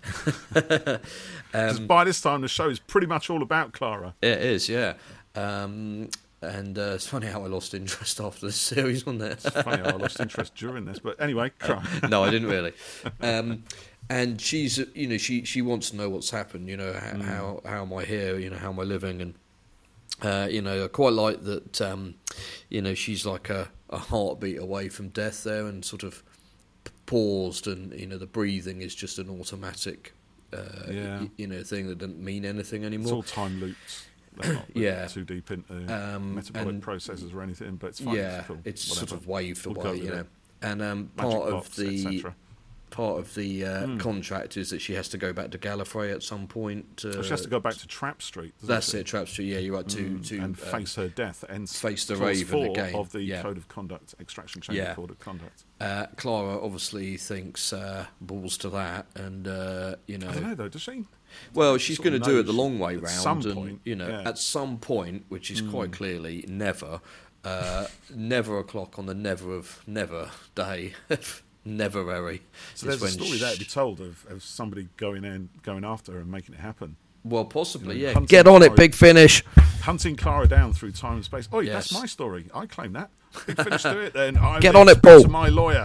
S2: Because
S1: um,
S2: by this time the show is pretty much all about Clara.
S1: It is, yeah. Um, and uh, it's funny how I lost interest after this series, wasn't it?
S2: It's funny how I lost interest during this, but anyway, cry.
S1: Uh, no, I didn't really. Um, and she's, you know, she, she wants to know what's happened. You know, how, mm. how how am I here? You know, how am I living? And uh, you know, I quite like that. Um, you know, she's like a, a heartbeat away from death there, and sort of p- paused, and you know the breathing is just an automatic, uh,
S2: Yeah.
S1: y- you know, thing that doesn't mean anything
S2: It's
S1: anymore.
S2: all time looped. They're not really
S1: Yeah.
S2: too deep into
S1: Um,
S2: metabolic
S1: and-
S2: processes or anything, but it's fine.
S1: Yeah,
S2: it's, cool.
S1: it's
S2: Whatever.
S1: sort of waved
S2: We'll go
S1: away,
S2: with
S1: you know.
S2: it.
S1: And um,
S2: Magic
S1: part
S2: box,
S1: of
S2: et
S1: the
S2: cetera.
S1: part of the uh,
S2: Mm.
S1: contract is that she has to go back to Gallifrey at some point. To,
S2: Well, she has to go back to Trap Street. doesn't
S1: That's
S2: she?
S1: it, Trap Street. Yeah, you're right. To
S2: Mm,
S1: to
S2: and
S1: uh,
S2: face her death and
S1: face the
S2: clause
S1: Raven
S2: four
S1: again.
S2: of the
S1: Yeah.
S2: Code of Conduct, Extraction Chamber
S1: Yeah.
S2: Code of Conduct.
S1: Uh, Clara obviously thinks uh, balls to that, and uh, you know,
S2: I don't know though, does she?
S1: well, she's
S2: sort of
S1: going to do it the
S2: knows
S1: long way
S2: at
S1: round,
S2: some
S1: and
S2: point,
S1: you know,
S2: yeah.
S1: at some point, which is quite clearly never, uh, never o'clock on the never of never day, neverary.
S2: So
S1: is
S2: there's a
S1: when
S2: story there to
S1: sh-
S2: be told of, of somebody going in, going after her and making it happen.
S1: Well, possibly,
S2: You know,
S1: yeah.
S2: hunting
S1: Get on it,
S2: Clara-
S1: Big Finish.
S2: Hunting Clara down through time and space. Oh,
S1: Yes.
S2: that's my story. I claim that. Big Finish do it then. I
S1: Get
S2: live.
S1: on it,
S2: Go
S1: Paul.
S2: to my lawyer.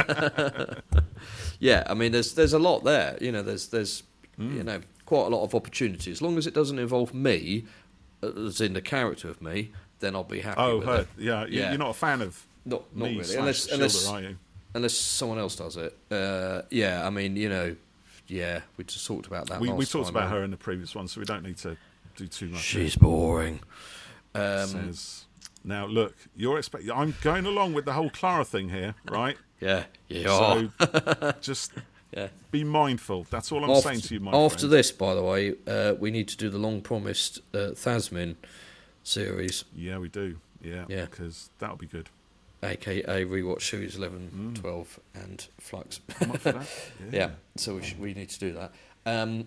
S1: Yeah, I mean, there's there's a lot there. You know, there's there's
S2: Mm.
S1: you know quite a lot of opportunity. As long as it doesn't involve me, as in the character of me, then I'll be happy.
S2: Oh,
S1: with
S2: her.
S1: it.
S2: Yeah, you-
S1: Yeah.
S2: you're not a fan of
S1: Not not
S2: me
S1: really,
S2: slash
S1: unless
S2: Shilda,
S1: unless
S2: are you?
S1: unless someone else does it. Uh, yeah, I mean, you know, yeah, we just talked about that.
S2: We,
S1: last
S2: we talked
S1: time,
S2: about
S1: uh,
S2: her in the previous one, so we don't need to do too much.
S1: She's boring. Um,
S2: Says, now look, you're expect. I'm going along with the whole Clara thing here, right?
S1: yeah, yeah.
S2: So just
S1: Yeah.
S2: be mindful. That's all I'm
S1: after
S2: saying to you, my
S1: after
S2: friend.
S1: this, by the way, uh, we need to do the long-promised uh, Thasmin series,
S2: Yeah, we do. Yeah,
S1: Yeah.
S2: because that'll be good.
S1: aka rewatch series eleven, twelve, and Flux.
S2: I'm up for that.
S1: Yeah, so we, should, we need to do that. Um,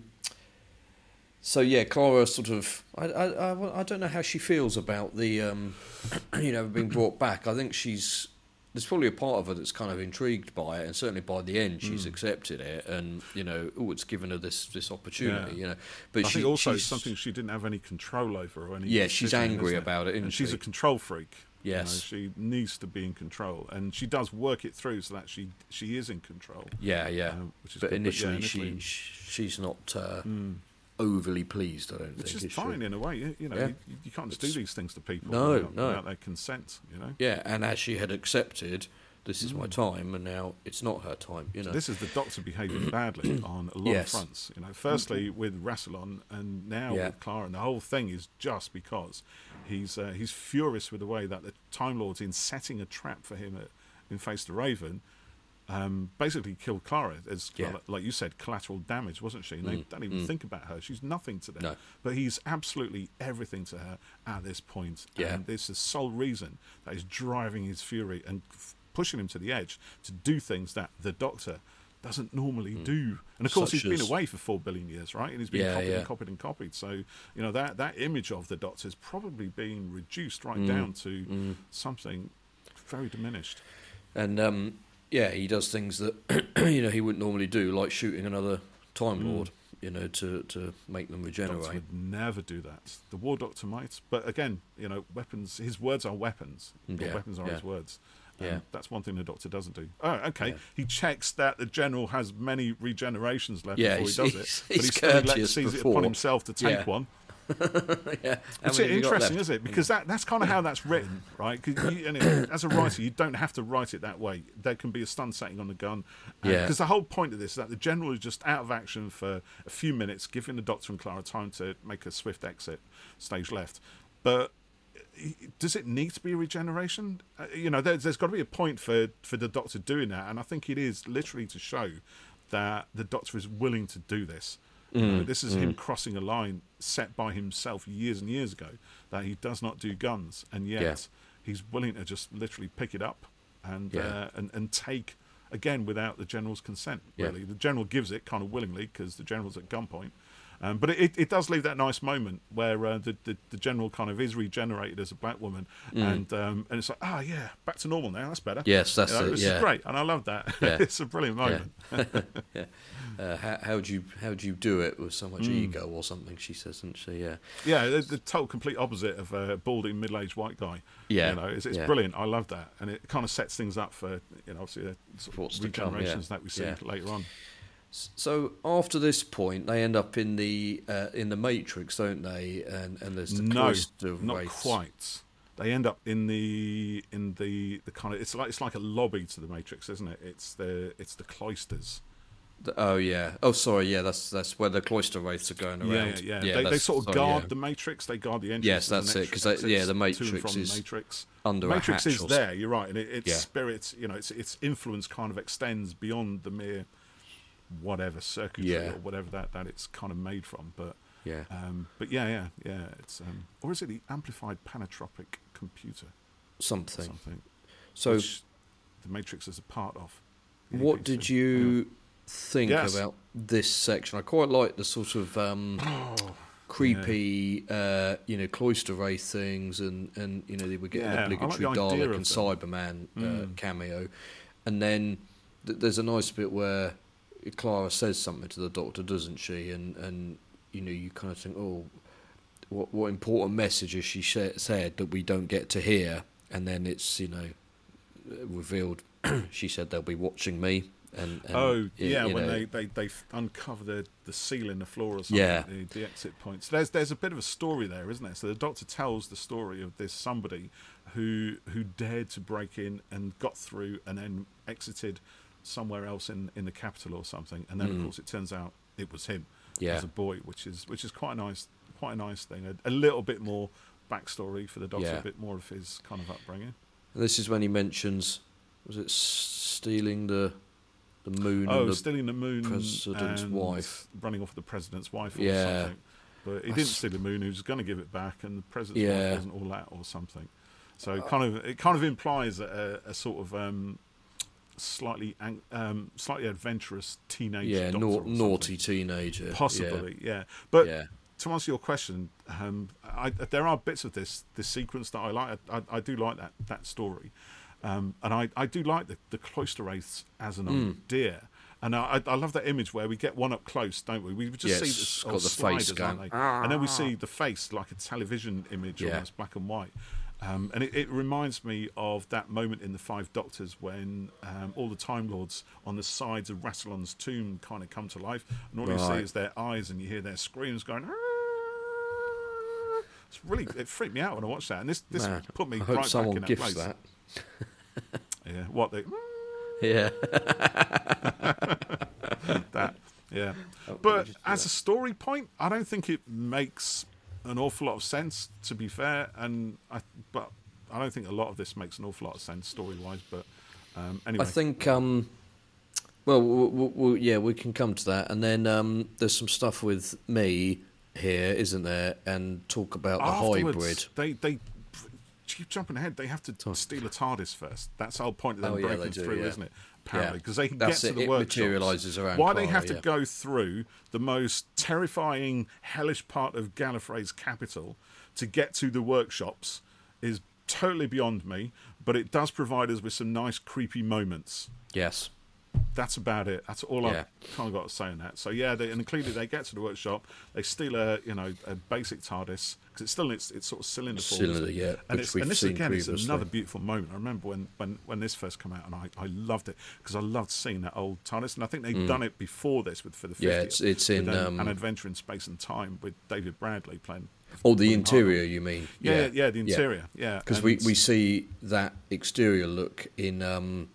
S1: so yeah, Clara sort of, I, I, I, I don't know how she feels about the, um, you know, being brought back. I think she's, there's probably a part of her that's kind of intrigued by it, and certainly by the end she's
S2: Mm.
S1: accepted it, and you know, oh, it's given her this this opportunity,
S2: Yeah.
S1: you know. But
S2: I
S1: she,
S2: think also
S1: she's,
S2: it's something she didn't have any control over or any.
S1: Yeah, she's
S2: decision in,
S1: angry
S2: isn't
S1: about it, isn't
S2: and she's
S1: she?
S2: a control freak. you know,
S1: Yes.
S2: she needs to be in control, and she does work it through so that she she is in control.
S1: yeah, yeah.
S2: um, which is
S1: but
S2: good.
S1: initially,
S2: yeah, initially
S1: she she's not uh,
S2: mm.
S1: overly pleased. I don't
S2: which
S1: think.
S2: is
S1: is she?
S2: fine in a way. You, you know,
S1: Yeah.
S2: you, you can't just do
S1: It's-
S2: these things to people
S1: No,
S2: without,
S1: no.
S2: without their consent. You know.
S1: Yeah, and as she had accepted, this is my time, and now it's not her time. You know.
S2: Mm. This is the Doctor behaving badly on a lot
S1: Yes.
S2: of fronts. You know, firstly with Rassilon, and now
S1: Yeah.
S2: with Clara, and the whole thing is just because he's uh, he's furious with the way that the Time Lords, in setting a trap for him at, in Face the Raven, um, basically killed Clara as,
S1: Yeah.
S2: like, like you said, collateral damage, wasn't she? And they
S1: Mm,
S2: don't even
S1: mm.
S2: think about her. She's nothing to them.
S1: No.
S2: But he's absolutely everything to her at this point.
S1: Yeah.
S2: And this is the sole reason that is driving his fury and f- pushing him to the edge to do things that the Doctor doesn't normally do. And of course,
S1: Mm. Such
S2: he's been
S1: as-
S2: away for four billion years, right? And he's been
S1: Yeah,
S2: copied
S1: yeah.
S2: and copied and copied. So, you know, that, that image of the Doctor's probably been reduced right
S1: Mm,
S2: down to
S1: mm.
S2: something very diminished.
S1: And um, yeah, he does things that you know he wouldn't normally do, like shooting another Time
S2: Mm.
S1: Lord. You know, to to make them
S2: Doctor
S1: regenerate.
S2: would never do that. The War Doctor might, but again, you know, weapons. His words are weapons.
S1: Yeah,
S2: The weapons are
S1: yeah.
S2: his words. Um,
S1: Yeah.
S2: that's one thing the Doctor doesn't do. Oh, okay.
S1: Yeah.
S2: He checks that the General has many regenerations left
S1: Yeah,
S2: before he
S1: he's-
S2: does it,
S1: he's-
S2: but he
S1: he's
S2: still lets,
S1: courteous
S2: sees it
S1: before.
S2: upon himself to take
S1: Yeah.
S2: one.
S1: yeah, How
S2: It's
S1: many have you got
S2: interesting,
S1: left?
S2: is it? Because that, that's kind of how that's written, right? 'Cause you, and it, as a writer, you don't have to write it that way. There can be a stun setting on the gun.
S1: Yeah.
S2: Because the whole point of this is that the General is just out of action for a few minutes, giving the Doctor and Clara time to make a swift exit, stage left. But does it need to be a regeneration? Uh, you know, there's, there's got to be a point for, for the Doctor doing that, and I think it is literally to show that the Doctor is willing to do this. You know,
S1: Mm,
S2: this is him crossing a line set by himself years and years ago that he does not do guns, and yet
S1: Yeah.
S2: he's willing to just literally pick it up and
S1: Yeah.
S2: uh, and and take again without the General's consent.
S1: Yeah.
S2: Really, the General gives it kind of willingly because the General's at gunpoint. Um, but it, it does leave that nice moment where uh, the, the the General kind of is regenerated as a black woman, and um, and it's like, ah, yeah, back to normal now. That's better.
S1: Yes, that's
S2: You know,
S1: it.
S2: This
S1: Yeah.
S2: is great, and I love that.
S1: Yeah.
S2: It's a brilliant moment.
S1: yeah. Uh, how how do you how do you do it with so much
S2: Mm.
S1: ego or something? She says, doesn't she? Yeah.
S2: Yeah, the, the total complete opposite of a balding middle-aged white guy.
S1: Yeah,
S2: you know, it's, it's
S1: yeah.
S2: brilliant. I love that, and it kind of sets things up for you know, obviously the sort
S1: What's
S2: of
S1: to come,
S2: regenerations
S1: yeah.
S2: that we see
S1: Yeah.
S2: later on.
S1: So after this point, they end up in the uh, in the Matrix, don't they? And and there's the
S2: No,
S1: cloister of
S2: not
S1: wraiths.
S2: quite. they end up in the in the, the kind of it's like it's like a lobby to the Matrix, isn't it? It's the it's the cloisters.
S1: The, oh yeah. Oh sorry. Yeah, that's that's where the cloister wraiths are going around.
S2: Yeah, yeah.
S1: yeah
S2: they, they sort of
S1: sorry,
S2: guard
S1: yeah.
S2: the Matrix. They guard the entrance.
S1: Yes, that's
S2: the
S1: it. Because yeah, the Matrix
S2: to and from
S1: is
S2: the Matrix.
S1: under
S2: Matrix
S1: a hatch
S2: is
S1: or
S2: there. You're right, and it, its
S1: Yeah.
S2: spirit, you know, its its influence kind of extends beyond the mere whatever circuitry
S1: Yeah.
S2: or whatever that, that it's kind of made from. But
S1: Yeah.
S2: um, but yeah, yeah, yeah. It's um, or is it the amplified panatropic computer?
S1: Something.
S2: Something.
S1: So,
S2: which the Matrix is a part of. the
S1: what
S2: A P C.
S1: did you
S2: Anyway.
S1: think
S2: Yes.
S1: about this section? I quite like the sort of um, creepy, uh, you know, cloister wraith things, and, and you know, they would get
S2: Yeah,
S1: an
S2: I like
S1: obligatory
S2: the idea
S1: Dalek
S2: of
S1: and
S2: them.
S1: Cyberman uh,
S2: Mm.
S1: cameo, and then th- there's a nice bit where Clara says something to the Doctor, doesn't she? And and you know, you kind of think, oh, what what important message has she sh- said that we don't get to hear? And then it's, you know, revealed. She said they'll be watching me. And, and
S2: Oh
S1: y-
S2: yeah,
S1: you
S2: when
S1: know,
S2: they, they, they f- uncover the, the seal in the floor or something,
S1: Yeah.
S2: the, the exit points. There's there's a bit of a story there, isn't there? So the Doctor tells the story of this somebody who who dared to break in and got through and then exited somewhere else in, in the capital or something, and then of
S1: Mm.
S2: course it turns out it was him
S1: Yeah.
S2: as a boy, which is which is quite a nice quite a nice thing. A, a little bit more backstory for the Doctor,
S1: Yeah.
S2: a bit more of his kind of upbringing.
S1: And this is when he mentions, was it s- stealing the the moon?
S2: Oh,
S1: and the,
S2: stealing the moon,
S1: president's
S2: and
S1: wife.
S2: running off with the president's wife, or
S1: Yeah.
S2: something. But he
S1: That's-
S2: didn't steal the moon. He was going to give it back, and the president's
S1: Yeah.
S2: wife wasn't all that, or something. So it kind of it kind of implies a, a sort of um, slightly ang- um, slightly adventurous teenage,
S1: yeah,
S2: doctor
S1: nau-
S2: or something.
S1: naughty teenager.
S2: possibly, yeah.
S1: Yeah.
S2: But
S1: yeah.
S2: to answer your question, um, I, there are bits of this this sequence that I like. I, I do like that that story, um, and I, I do like the, the cloister wraiths as an
S1: Mm.
S2: idea. And I, I love that image where we get one up close, don't we? We just
S1: Yeah,
S2: see
S1: it's
S2: this
S1: got
S2: old
S1: the face
S2: sliders, aren't
S1: going,
S2: they? And then we see the face like a television image,
S1: Yeah.
S2: almost black and white. Um, and it, it reminds me of that moment in the Five Doctors when um, all the Time Lords on the sides of Rassilon's tomb kind of come to life, and all you see
S1: Right.
S2: is their eyes, and you hear their screams going. "Aah!" It's really it freaked me out when I watched that, and this this
S1: Man,
S2: put me
S1: I hope
S2: right
S1: someone
S2: back in that
S1: gifts
S2: place.
S1: that.
S2: Yeah, what they
S1: Yeah.
S2: that yeah.
S1: Oh,
S2: But
S1: let me just do
S2: as
S1: that.
S2: a story point, I don't think it makes an awful lot of sense. To be fair, and I but I don't think a lot of this makes an awful lot of sense story wise. But um, anyway,
S1: I think, um, well, we'll, we'll, we'll, yeah, we can come to that. And then um, there's some stuff with me here, isn't there? And talk about the
S2: afterwards,
S1: hybrid.
S2: they they keep jumping ahead. They have to
S1: Sorry.
S2: steal a TARDIS first. That's the whole point of them
S1: Oh, yeah,
S2: breaking
S1: they do,
S2: through,
S1: yeah.
S2: isn't it? Apparently,
S1: Yeah.
S2: because they can
S1: That's
S2: get
S1: it.
S2: to the
S1: It
S2: workshops.
S1: materialises around
S2: Why they
S1: Clara,
S2: have to
S1: yeah.
S2: go through the most terrifying, hellish part of Gallifrey's capital to get to the workshops is totally beyond me. But it does provide us with some nice, creepy moments.
S1: Yes.
S2: That's about it. That's all
S1: Yeah.
S2: I've kind of got to say on that. So yeah, they, and clearly they get to the workshop. They steal a you know a basic TARDIS because it's still in its it's sort of cylinder form. isn't
S1: Cylinder,
S2: it?
S1: yeah,
S2: And,
S1: which
S2: it's,
S1: we've
S2: and this
S1: seen
S2: again is
S1: previously.
S2: another beautiful moment. I remember when, when, when this first came out, and I, I loved it because I loved seeing that old TARDIS, and I think they've done it before this with for the
S1: Yeah,
S2: fiftieth.
S1: it's- it's in,
S2: with,
S1: um,
S2: An Adventure in Space and Time with David Bradley playing.
S1: Oh, the
S2: William
S1: interior,
S2: Hartnell.
S1: you mean?
S2: Yeah, yeah, yeah, the interior, yeah.
S1: Because we,
S2: and-
S1: we see that exterior look in um,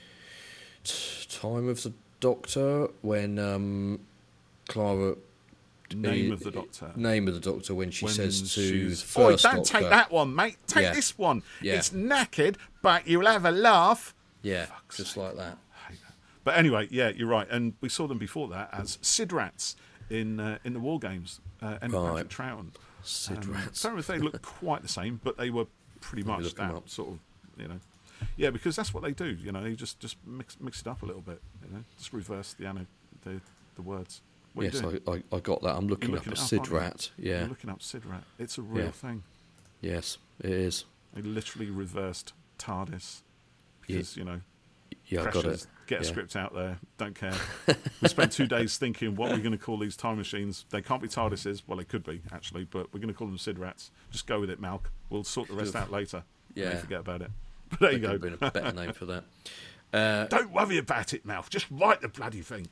S1: t- Time of the Doctor when um, Clara.
S2: Name
S1: uh,
S2: of the Doctor.
S1: Name of the Doctor when she
S2: When
S1: says to the
S2: she's- Oi,
S1: first
S2: don't
S1: Doctor.
S2: take that one, mate. Take
S1: Yeah.
S2: this one.
S1: Yeah.
S2: It's knackered, but you'll have a laugh.
S1: Yeah, just like that.
S2: But anyway, yeah, you're right. And we saw them before that as Sid Rats in uh, in the War Games. Uh, and
S1: Right.
S2: Patrick Troughton.
S1: Sid
S2: Um,
S1: Rats.
S2: I don't know if they look quite the same, but they were pretty
S1: me
S2: much
S1: look 'em
S2: that
S1: up.
S2: sort of, you know. Yeah, because that's what they do. You know, you just just mix mix it up a little bit. You know, just reverse the ano- the the words. What are you
S1: Yes,
S2: doing?
S1: I, I, I got that. I'm looking
S2: You're
S1: up
S2: looking
S1: a
S2: it up,
S1: Sid
S2: aren't you?
S1: Rat. Yeah,
S2: You're looking up Sid Rat. It's a real
S1: Yeah.
S2: thing.
S1: yes, it is.
S2: They literally reversed TARDIS because you know.
S1: Yeah, I got
S2: Pressures,
S1: it.
S2: get a
S1: Yeah.
S2: script out there. Don't care. We spent two days thinking what we're going to call these time machines. They can't be TARDISes. Well, they could be actually, but we're going to call them Sid Rats. Just go with it, Malk. We'll sort the rest out later.
S1: Yeah.
S2: Don't forget about it. But there you
S1: There
S2: go.
S1: could have been a better name for that. Uh,
S2: Don't worry about it, Malk. Just write the bloody thing.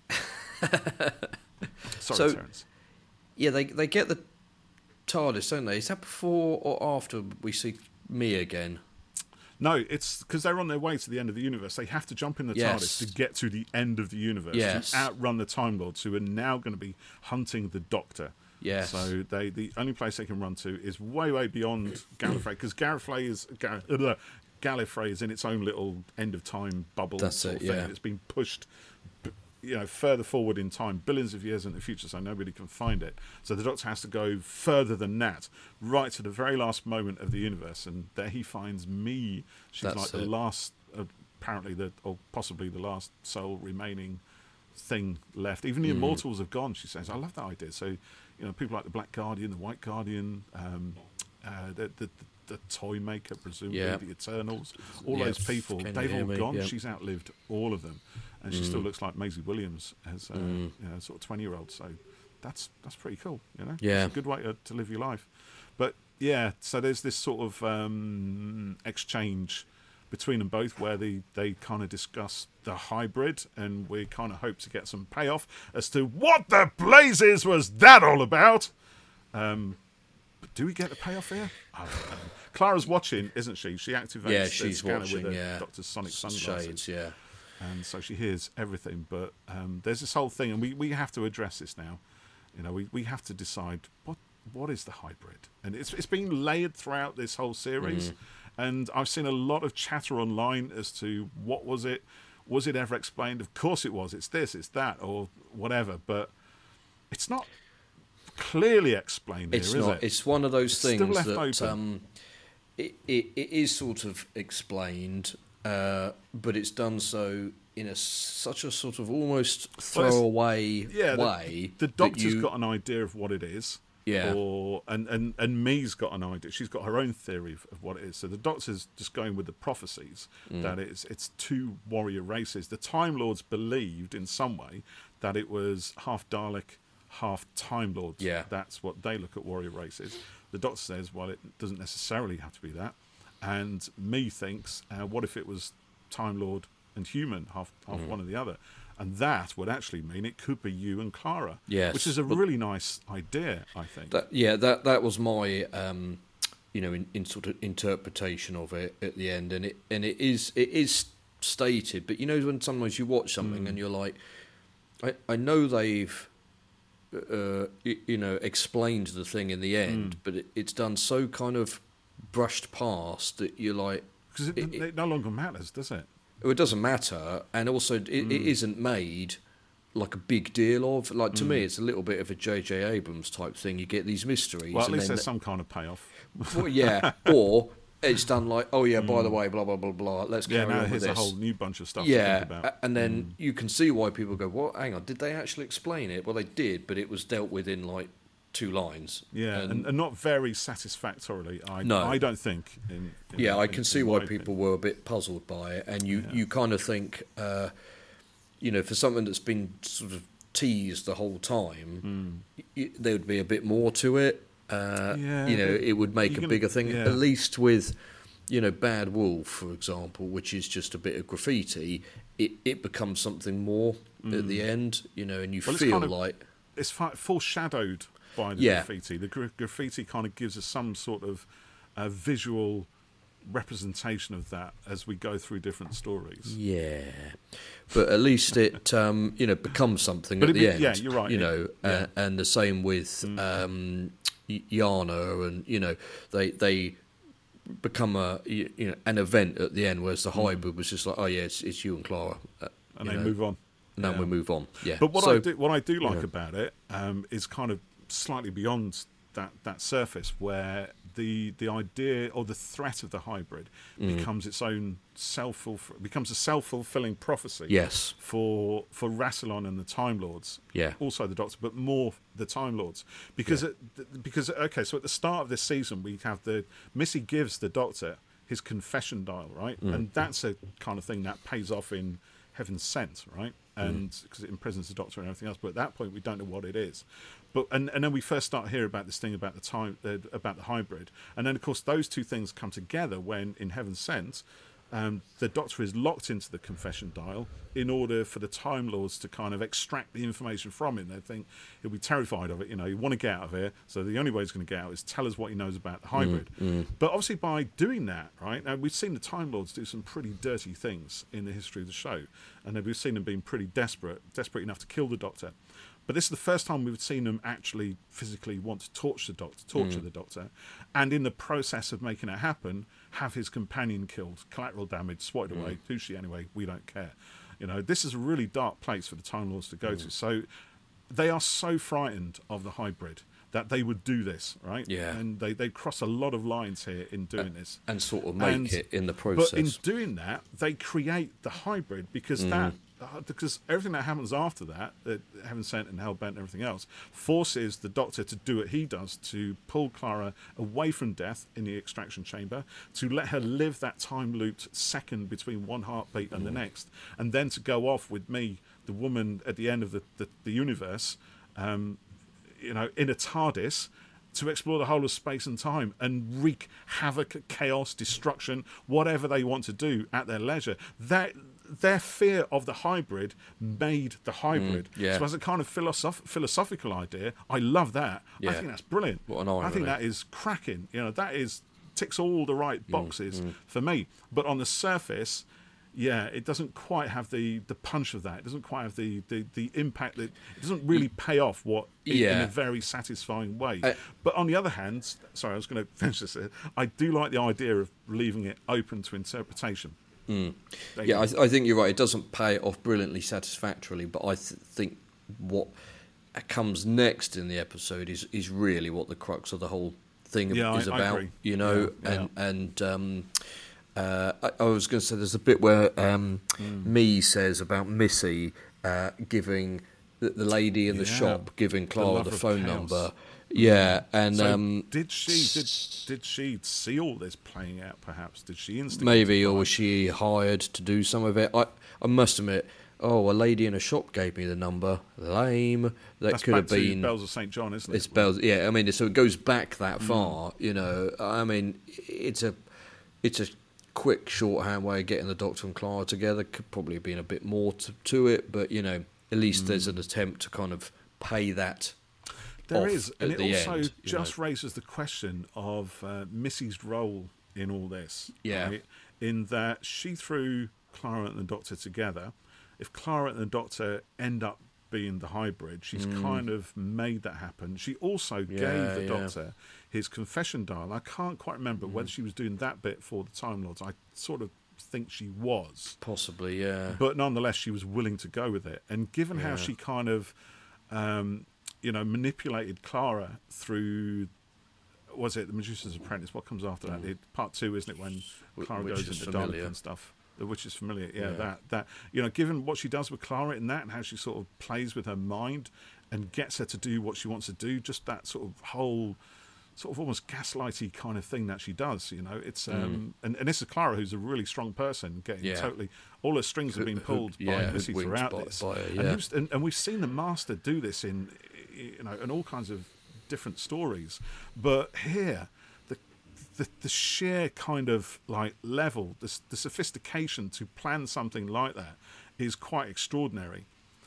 S2: Sorry,
S1: So-
S2: Terence.
S1: yeah, they they get the TARDIS, don't they? Is that before or after we see me again.
S2: No, it's because they're on their way to the end of the universe. They have to jump in the
S1: Yes.
S2: TARDIS to get to the end of the universe,
S1: Yes.
S2: to outrun the Time Lords, who are now going to be hunting the Doctor.
S1: Yes.
S2: So they the only place they can run to is way, way beyond Gallifrey, because Gallifrey is Ga- uh, Gallifrey is in its own little end of time bubble.
S1: That's
S2: sort
S1: it,
S2: of thing.
S1: yeah.
S2: It's been pushed, b- you know, further forward in time, billions of years in the future, so nobody can find it. So the Doctor has to go further than that, right to the very last moment of the universe, and there he finds me. She's
S1: That's
S2: like the
S1: it.
S2: last, uh, apparently the or possibly the last soul remaining thing left. Even the
S1: Mm.
S2: Immortals have gone, she says. I love that idea. So, you know, people like the Black Guardian, the White Guardian, um, uh, the, the the Toy Maker, presumably,
S1: Yeah.
S2: the Eternals, all
S1: Yeah,
S2: those people,
S1: can you
S2: they've
S1: hear
S2: all
S1: me?
S2: gone.
S1: Yeah.
S2: She's outlived all of them, and she still looks like Maisie Williams as a
S1: Mm.
S2: you know, sort of twenty-year-old. So that's that's pretty cool, you know.
S1: Yeah.
S2: It's a good way to, to live your life. But yeah, so there's this sort of um, exchange between them both where they, they kind of discuss the hybrid, and we kind of hope to get some payoff as to what the blazes was that all about. Um, but do we get the payoff here? I don't know. Clara's watching, isn't she? She activates
S1: Yeah,
S2: the
S1: she's
S2: scanner
S1: watching,
S2: with the
S1: yeah.
S2: Doctor's sonic sunglasses.
S1: Shades, yeah.
S2: And so she hears everything. But um, there's this whole thing, and we, we have to address this now. You know, we, we have to decide what what is the hybrid, and it's it's been layered throughout this whole series. And I've seen a lot of chatter online as to what was it, was it ever explained? Of course it was. It's this, it's that, or whatever. But it's not clearly explained
S1: It's
S2: here,
S1: not.
S2: is it?
S1: It's one of those
S2: It's still
S1: things
S2: left
S1: that
S2: open.
S1: um, it, it it is sort of explained, uh, but it's done so in a such a sort of almost
S2: Well, it's-
S1: throwaway
S2: yeah, the-
S1: way.
S2: The
S1: that
S2: Doctor's
S1: you-
S2: got an idea of what it is.
S1: Yeah.
S2: Or and, and, and Me's got an idea. She's got her own theory of, of what it is. So the Doctor's just going with the prophecies
S1: Mm.
S2: that it's it's two warrior races. The Time Lords believed in some way that it was half Dalek, half Time Lords.
S1: Yeah.
S2: That's what they look at warrior races. The Doctor says, well, it doesn't necessarily have to be that. And Me thinks, uh, what if it was Time Lord and human, half half
S1: Mm.
S2: one or the other? And that would actually mean it could be you and Clara.
S1: Yes,
S2: Which is a
S1: but-
S2: really nice idea, I think.
S1: That, yeah, that that was my um, you know in, in sort of interpretation of it at the end, and it and it is it is stated, but you know when sometimes you watch something
S2: Mm.
S1: and you're like, I I know they've uh, you, you know explained the thing in the end,
S2: Mm.
S1: but it, it's done so kind of brushed past that you're like,
S2: Because it,
S1: it-
S2: it no longer matters, does it?
S1: well, it doesn't matter, and also it,
S2: Mm.
S1: it isn't made like a big deal of. Like to
S2: Mm.
S1: me, it's a little bit of a J J Abrams type thing. You get these mysteries,
S2: Well, at
S1: and
S2: least
S1: then
S2: there's some kind of payoff.
S1: well, yeah, or it's done like, oh yeah, by the way, blah blah blah blah. Let's
S2: Yeah,
S1: carry
S2: now
S1: on with
S2: here's a
S1: this.
S2: whole new bunch of stuff to
S1: yeah,
S2: think about.
S1: a- and then you can see why people go, "What? Hang on, did they actually explain it?" Well, they did, but it was dealt with in like two lines.
S2: Yeah,
S1: and,
S2: and, and not very satisfactorily. I,
S1: No.
S2: I don't think. In, in
S1: yeah, I
S2: in-
S1: can
S2: in
S1: see
S2: my
S1: why
S2: opinion.
S1: people were a bit puzzled by it, and you
S2: Yeah.
S1: you kind of think, uh, you know, for something that's been sort of teased the whole time,
S2: Mm.
S1: y- there would be a bit more to it. Uh,
S2: Yeah,
S1: you know,
S2: but
S1: it would make
S2: you
S1: a
S2: can-
S1: bigger thing.
S2: yeah.
S1: At least with, you know, Bad Wolf, for example, which is just a bit of graffiti, it, it becomes something more at the end, you know, and you
S2: Mm. Well, it's
S1: feel
S2: kind of-
S1: like,
S2: It's fa- foreshadowed by the
S1: Yeah.
S2: graffiti. The gra- graffiti kind of gives us some sort of uh, visual representation of that as we go through different stories.
S1: yeah, but at least it, um, you know, becomes something
S2: But
S1: at
S2: it
S1: the
S2: be-
S1: end.
S2: yeah, you're right,
S1: You
S2: it-
S1: know,
S2: yeah.
S1: uh, and the same with
S2: Mm.
S1: um, Y- Yana, and you know, they they become a you you know an event at the end, whereas the hybrid was just like, oh yeah, it's, it's you and Clara, uh,
S2: And
S1: you
S2: they
S1: know,
S2: move on.
S1: and then
S2: Yeah.
S1: we move on. Yeah,
S2: But what
S1: so,
S2: I do, what I do like
S1: know.
S2: about it um, is kind of slightly beyond that, that surface, where the the idea or the threat of the hybrid
S1: Mm.
S2: becomes its own self becomes a self fulfilling prophecy.
S1: Yes,
S2: For for Rassilon and the Time Lords,
S1: yeah,
S2: also the Doctor, but more the Time Lords, because
S1: Yeah.
S2: it, because okay, so at the start of this season we have the Missy gives the Doctor his confession dial, right,
S1: Mm.
S2: and that's a kind of thing that pays off in Heaven's Sent, right,
S1: Mm.
S2: and because it imprisons the Doctor and everything else. But at that point we don't know what it is. But and, and then we first start hearing about this thing about the time uh, about the hybrid, and then of course those two things come together when in Heaven's Sent. um, the Doctor is locked into the confession dial in order for the Time Lords to kind of extract the information from him. They think he'll be terrified of it. You know, you want to get out of here, so the only way he's going to get out is tell us what he knows about the hybrid.
S1: Mm, mm.
S2: But obviously by doing that, right, now we've seen the Time Lords do some pretty dirty things in the history of the show, and we've seen them being pretty desperate, desperate enough to kill the Doctor. But this is the first time we've seen them actually physically want to torture the Doctor, torture mm. the Doctor, and in the process of making it happen, have his companion killed, collateral damage, swatted mm. away. Who's she anyway? We don't care. You know, this is a really dark place for the Time Lords to go mm. to. So they are so frightened of the hybrid that they would do this, right?
S1: Yeah.
S2: And they, they cross a lot of lines here in doing
S1: and,
S2: this.
S1: And sort of make
S2: and,
S1: it in the process.
S2: But in doing that, they create the hybrid because mm. that... because everything that happens after that, uh, Heaven Sent and Hellbent and everything else, forces the Doctor to do what he does, to pull Clara away from death in the extraction chamber, to let her live that time-looped second between one heartbeat and mm. the next, and then to go off with me, the woman at the end of the, the, the universe, um, you know, in a TARDIS, to explore the whole of space and time and wreak havoc, chaos, destruction, whatever they want to do at their leisure. That... Their fear of the hybrid made the hybrid.
S1: Mm, yeah.
S2: So as a kind of philosoph- philosophical idea, I love that.
S1: Yeah.
S2: I think that's brilliant.
S1: What an irony.
S2: I think that is cracking. You know, that is ticks all the right boxes
S1: mm, mm.
S2: for me. But on the surface, yeah, it doesn't quite have the, the punch of that. It doesn't quite have the, the, the impact. That, it doesn't really pay off what in,
S1: yeah.
S2: in a very satisfying way.
S1: Uh,
S2: but on the other hand, sorry, I was going to finish this. I do like the idea of leaving it open to interpretation.
S1: Mm. Yeah, I, th- I think you're right. It doesn't pay it off brilliantly satisfactorily, but I th- think what comes next in the episode is, is really what the crux of the whole thing
S2: yeah,
S1: is
S2: I,
S1: about.
S2: I agree.
S1: You know,
S2: yeah,
S1: and
S2: yeah.
S1: and um, uh, I, I was going to say there's a bit where um, mm. Me says about Missy uh, giving the, the lady in the yeah. shop giving Clara the, the phone number. Yeah, and
S2: so
S1: um,
S2: did she did did she see all this playing out? Perhaps did she instigate?
S1: Maybe, or was she hired to do some of it? I I must admit, oh, a lady in a shop gave me the number. Lame. That
S2: That's
S1: could
S2: back
S1: have been
S2: to Bells of Saint John, isn't it?
S1: It's Bells. Yeah, I mean, so it goes back that far. Mm. You know, I mean, it's a it's a quick shorthand way of getting the Doctor and Clara together. Could probably have been a bit more to, to it, but you know, at least mm. there's an attempt to kind of pay that.
S2: There is, and it also
S1: end,
S2: just
S1: know.
S2: raises the question of uh, Missy's role in all this.
S1: Yeah.
S2: Right? In that she threw Clara and the Doctor together. If Clara and the Doctor end up being the hybrid, she's mm. kind of made that happen. She also
S1: yeah,
S2: gave the
S1: yeah.
S2: Doctor his confession dial. I can't quite remember mm. whether she was doing that bit for the Time Lords. I sort of think she was.
S1: Possibly, yeah.
S2: But nonetheless, she was willing to go with it. And given
S1: yeah.
S2: how she kind of... Um, you know, manipulated Clara through, was it The Magician's Apprentice? What comes after that?
S1: Mm.
S2: It, part two, isn't it, when Clara
S1: Which
S2: goes
S1: is
S2: into
S1: familiar.
S2: Dalek and stuff? The Witch is Familiar, yeah,
S1: Yeah.
S2: that, that, you know, given what she does with Clara in that and how she sort of plays with her mind and gets her to do what she wants to do, just that sort of whole, sort of almost gaslighty kind of thing that she does, you know, it's, um,
S1: Mm.
S2: and, and this is Clara, who's a really strong person, getting
S1: Yeah.
S2: totally, all her strings have been pulled
S1: Who- yeah,
S2: by Missy
S1: hoodwinked
S2: throughout
S1: by-
S2: this.
S1: by her,
S2: and,
S1: yeah.
S2: who's- and, and we've seen the Master do this in, you know, in all kinds of different stories, but here the the, the sheer kind of like level, the, the sophistication to plan something like that is quite extraordinary.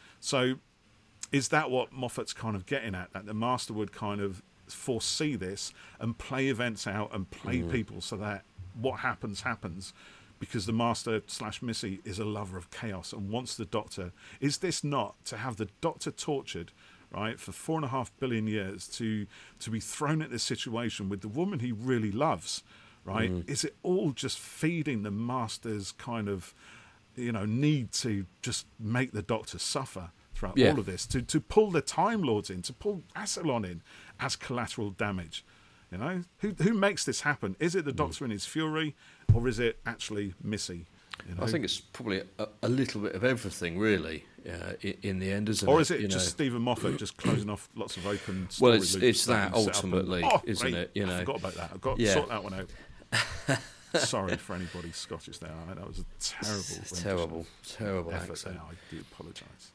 S2: So is that what Moffat's kind of getting at, that the Master would kind of foresee this and play events out and play mm. people so that what happens happens, because the Master slash Missy is a lover of chaos and wants the Doctor? Is this not to have the Doctor tortured, right, for four and a half billion years, to to be thrown at this situation with the woman he really loves, right? Mm. Is it all just feeding the Master's kind of, you know, need to just make the Doctor suffer throughout
S1: yeah.
S2: all of this, to to pull the Time Lords in, to pull Asylon in as collateral damage? You know, who who makes this happen? Is it the Doctor in his fury, or is it actually Missy? You know?
S1: I think it's probably a, a little bit of everything, really, uh, in, in the end, isn't
S2: or
S1: it?
S2: Or is it
S1: you
S2: just
S1: know?
S2: Stephen Moffat just closing off lots of open story
S1: Well, it's,
S2: loops
S1: it's that,
S2: and set up
S1: ultimately,
S2: and, oh,
S1: isn't
S2: great.
S1: it? You know,
S2: I forgot about that. I've got to
S1: Yeah.
S2: sort that one out. Sorry for anybody Scottish there. I know that was a terrible
S1: It's terrible, terrible
S2: effort
S1: accent.
S2: there. I do apologise.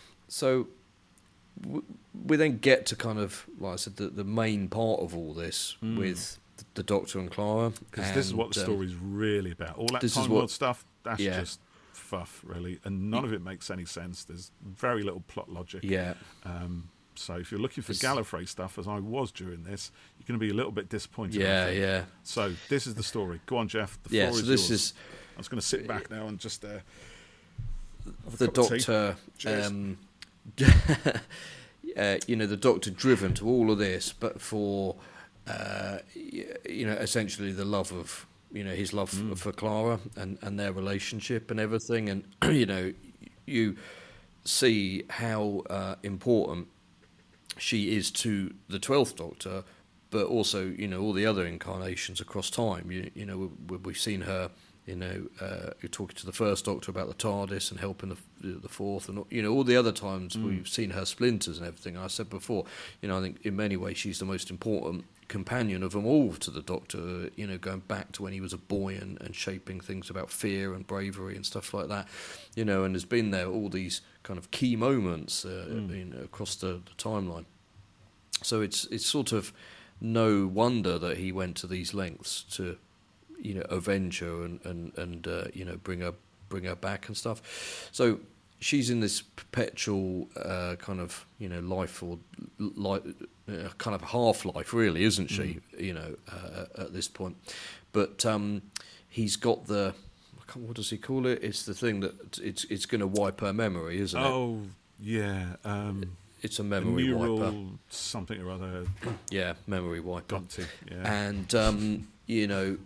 S1: So w- we then get to kind of, like I said, the, the main part of all this
S2: Mm.
S1: with the Doctor and Clara.
S2: Because this is what the
S1: um,
S2: story's really about. All that
S1: this is
S2: Time
S1: what-
S2: Lord stuff, that's
S1: yeah.
S2: just fuff, really. And none of it makes any sense. There's very little plot logic.
S1: Yeah.
S2: Um, so if you're looking for
S1: This-
S2: Gallifrey stuff, as I was during this, you're going to be a little bit disappointed. I
S1: Yeah,
S2: think.
S1: yeah.
S2: So this is the story. Go on, Jeff. The
S1: Yeah,
S2: floor
S1: so
S2: is
S1: this
S2: yours.
S1: is
S2: I was going to sit back now and just... Uh, have a
S1: the
S2: cup of tea.
S1: Doctor,
S2: Cheers.
S1: um, uh, you know, the Doctor driven to all of this, but for, uh, y- you know, essentially the love of, you know, his love
S2: Mm.
S1: f- for Clara and, and their relationship and everything. And, you know, you see how uh, important she is to the twelfth Doctor, but also, you know, all the other incarnations across time. You, you know, we, we've seen her, you know, uh, you're talking to the first Doctor about the TARDIS and helping the the fourth, and you know, all the other times
S2: Mm.
S1: we've seen her splinters and everything. I said before, you know, I think in many ways she's the most important companion of them all to the Doctor. You know, going back to when he was a boy and, and shaping things about fear and bravery and stuff like that. You know, and has been there all these kind of key moments, uh,
S2: Mm.
S1: you know, across the, the timeline. So it's it's sort of no wonder that he went to these lengths to, you know, avenge her and and and uh, you know, bring her bring her back and stuff. So she's in this perpetual uh, kind of, you know, life or life, uh, kind of half life, really, isn't she?
S2: Mm.
S1: You know, uh, at this point, but um, he's got the I can't- what does he call it? It's the thing that it's it's going to wipe her memory, isn't it?
S2: Oh, yeah. Um,
S1: It's a
S2: a
S1: memory
S2: neural
S1: wiper.
S2: something or other.
S1: Yeah, memory wiper.
S2: Got to, yeah.
S1: And um, you know,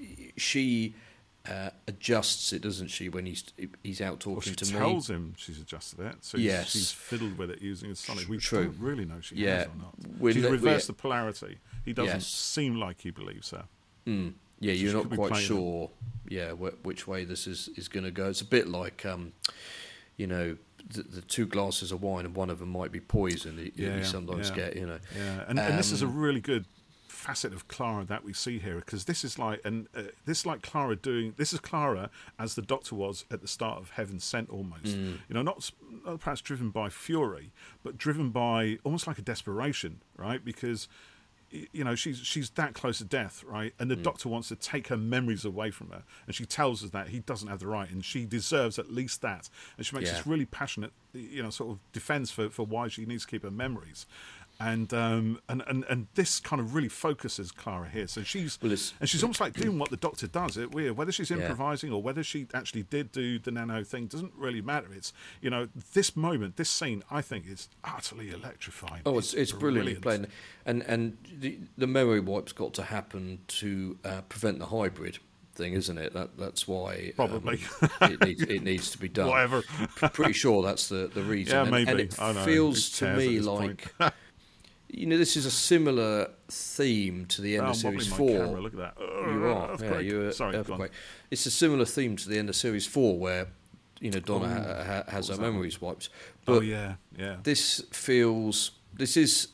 S1: she uh, adjusts it, doesn't she, when he's he's out
S2: Well,
S1: talking
S2: she
S1: to me?
S2: tells him she's adjusted it, so he's-
S1: Yes.
S2: she's fiddled with it using a sonic. We
S1: True.
S2: don't really know she
S1: Yeah.
S2: has or not.
S1: We're
S2: She's
S1: le-
S2: reversed
S1: we're-
S2: the polarity. He doesn't
S1: Yes.
S2: seem like he believes her.
S1: Mm. Yeah,
S2: So
S1: you're
S2: she
S1: not
S2: could be
S1: quite
S2: playing it.
S1: sure. Yeah, wh- which way this is, is going to go. It's a bit like, um, you know, the, the two glasses of wine and one of them might be poison. You,
S2: Yeah,
S1: you sometimes
S2: yeah.
S1: get, you know.
S2: Yeah, and, and this is a
S1: Um,
S2: really good facet of Clara that we see here, because this is like and uh, this is like Clara doing this is Clara as the Doctor was at the start of Heaven Sent, almost.
S1: Mm.
S2: You know, not, s- not perhaps driven by fury, but driven by almost like a desperation, right? Because y- you know she's she's that close to death, right? And the
S1: Mm.
S2: Doctor wants to take her memories away from her, and she tells us that he doesn't have the right, and she deserves at least that. And she makes
S1: Yeah.
S2: this really passionate, you know, sort of defense for for why she needs to keep her memories. And, um, and and and this kind of really focuses Clara here. So she's
S1: Well, it's-
S2: and she's almost like doing what the Doctor does. It weird whether she's
S1: Yeah.
S2: improvising or whether she actually did do the nano thing doesn't really matter. It's, you know, this moment, this scene, I think is utterly electrifying.
S1: Oh, it's it's brilliantly played, and and the, the memory wipe's got to happen to uh, prevent the hybrid thing, isn't it? That that's why um,
S2: Probably.
S1: it needs it needs to be done.
S2: Whatever.
S1: P- Pretty sure that's the the reason.
S2: Yeah,
S1: and,
S2: maybe.
S1: And it
S2: I know.
S1: feels
S2: Who
S1: to
S2: cares at
S1: me
S2: this
S1: like
S2: point?
S1: you know, this is a similar theme to the end
S2: Oh,
S1: of
S2: I'm
S1: series
S2: wobbling my
S1: four.
S2: camera, look at that.
S1: You are, yeah,
S2: Earthquake.
S1: you're
S2: Sorry, go on.
S1: earthquake. It's a similar theme to the end of series four, where you know Donna
S2: Oh,
S1: ha- ha- has her
S2: what was that
S1: memories wiped.
S2: Oh
S1: But
S2: yeah, yeah.
S1: this feels this is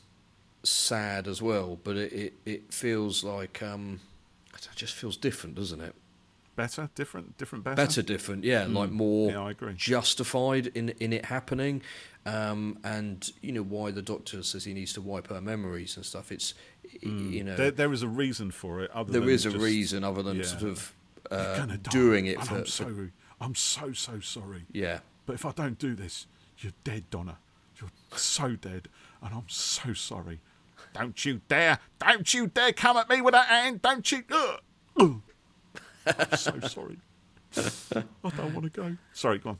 S1: sad as well, but it it, it feels like um, it just feels different, doesn't it?
S2: Better, different, different, better.
S1: Better, different, yeah, like
S2: Mm.
S1: more
S2: Yeah, I agree.
S1: justified in in it happening, um, and you know why the Doctor says he needs to wipe her memories and stuff. It's you know
S2: There, there is a reason for it. Other
S1: there
S2: than
S1: is a
S2: just,
S1: reason other than
S2: yeah.
S1: sort of
S2: You're
S1: uh,
S2: gonna die,
S1: doing it
S2: and
S1: for,
S2: I'm
S1: for
S2: so, I'm so, so sorry.
S1: yeah.
S2: But if I don't do this, you're dead, Donna. You're so dead, and I'm so sorry. Don't you dare! Don't you dare come at me with that hand! Don't you! Ugh. Ugh. I'm so sorry. I don't want to go. Sorry, go on.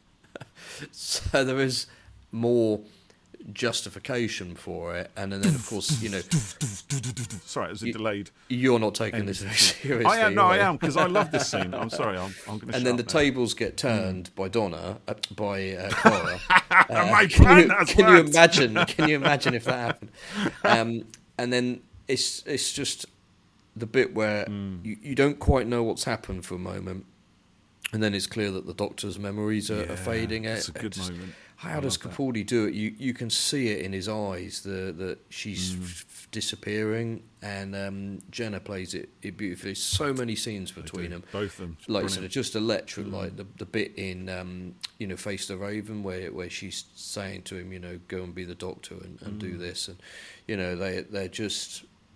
S1: So there is more justification for it, and then of course you know
S2: Sorry, it was a
S1: You-
S2: delayed.
S1: you're not taking this very seriously.
S2: I am. No, I
S1: are you?
S2: am because I love this scene. I'm sorry. I'm, I'm going to.
S1: And then the tables get turned by Donna, uh, by uh, Clara.
S2: My
S1: can
S2: plan
S1: you,
S2: has
S1: can you
S2: worked.
S1: imagine? Can you imagine if that happened? Um, and then it's it's just the bit where
S2: Mm.
S1: you, you don't quite know what's happened for a moment, and then it's clear that the Doctor's memories are,
S2: Yeah,
S1: are fading.
S2: it's a
S1: It-
S2: good
S1: just-
S2: moment.
S1: How
S2: I
S1: does
S2: love that.
S1: Capaldi do it? You you can see it in his eyes, the that she's
S2: Mm.
S1: f- disappearing, and um, Jenna plays it, it beautifully. So many scenes between them.
S2: Both of them.
S1: Like you said,
S2: Brilliant.
S1: it's just electric. Like the the bit in um, you know Face the Raven where where she's saying to him, you know, go and be the Doctor and, and do this, and you know they they're just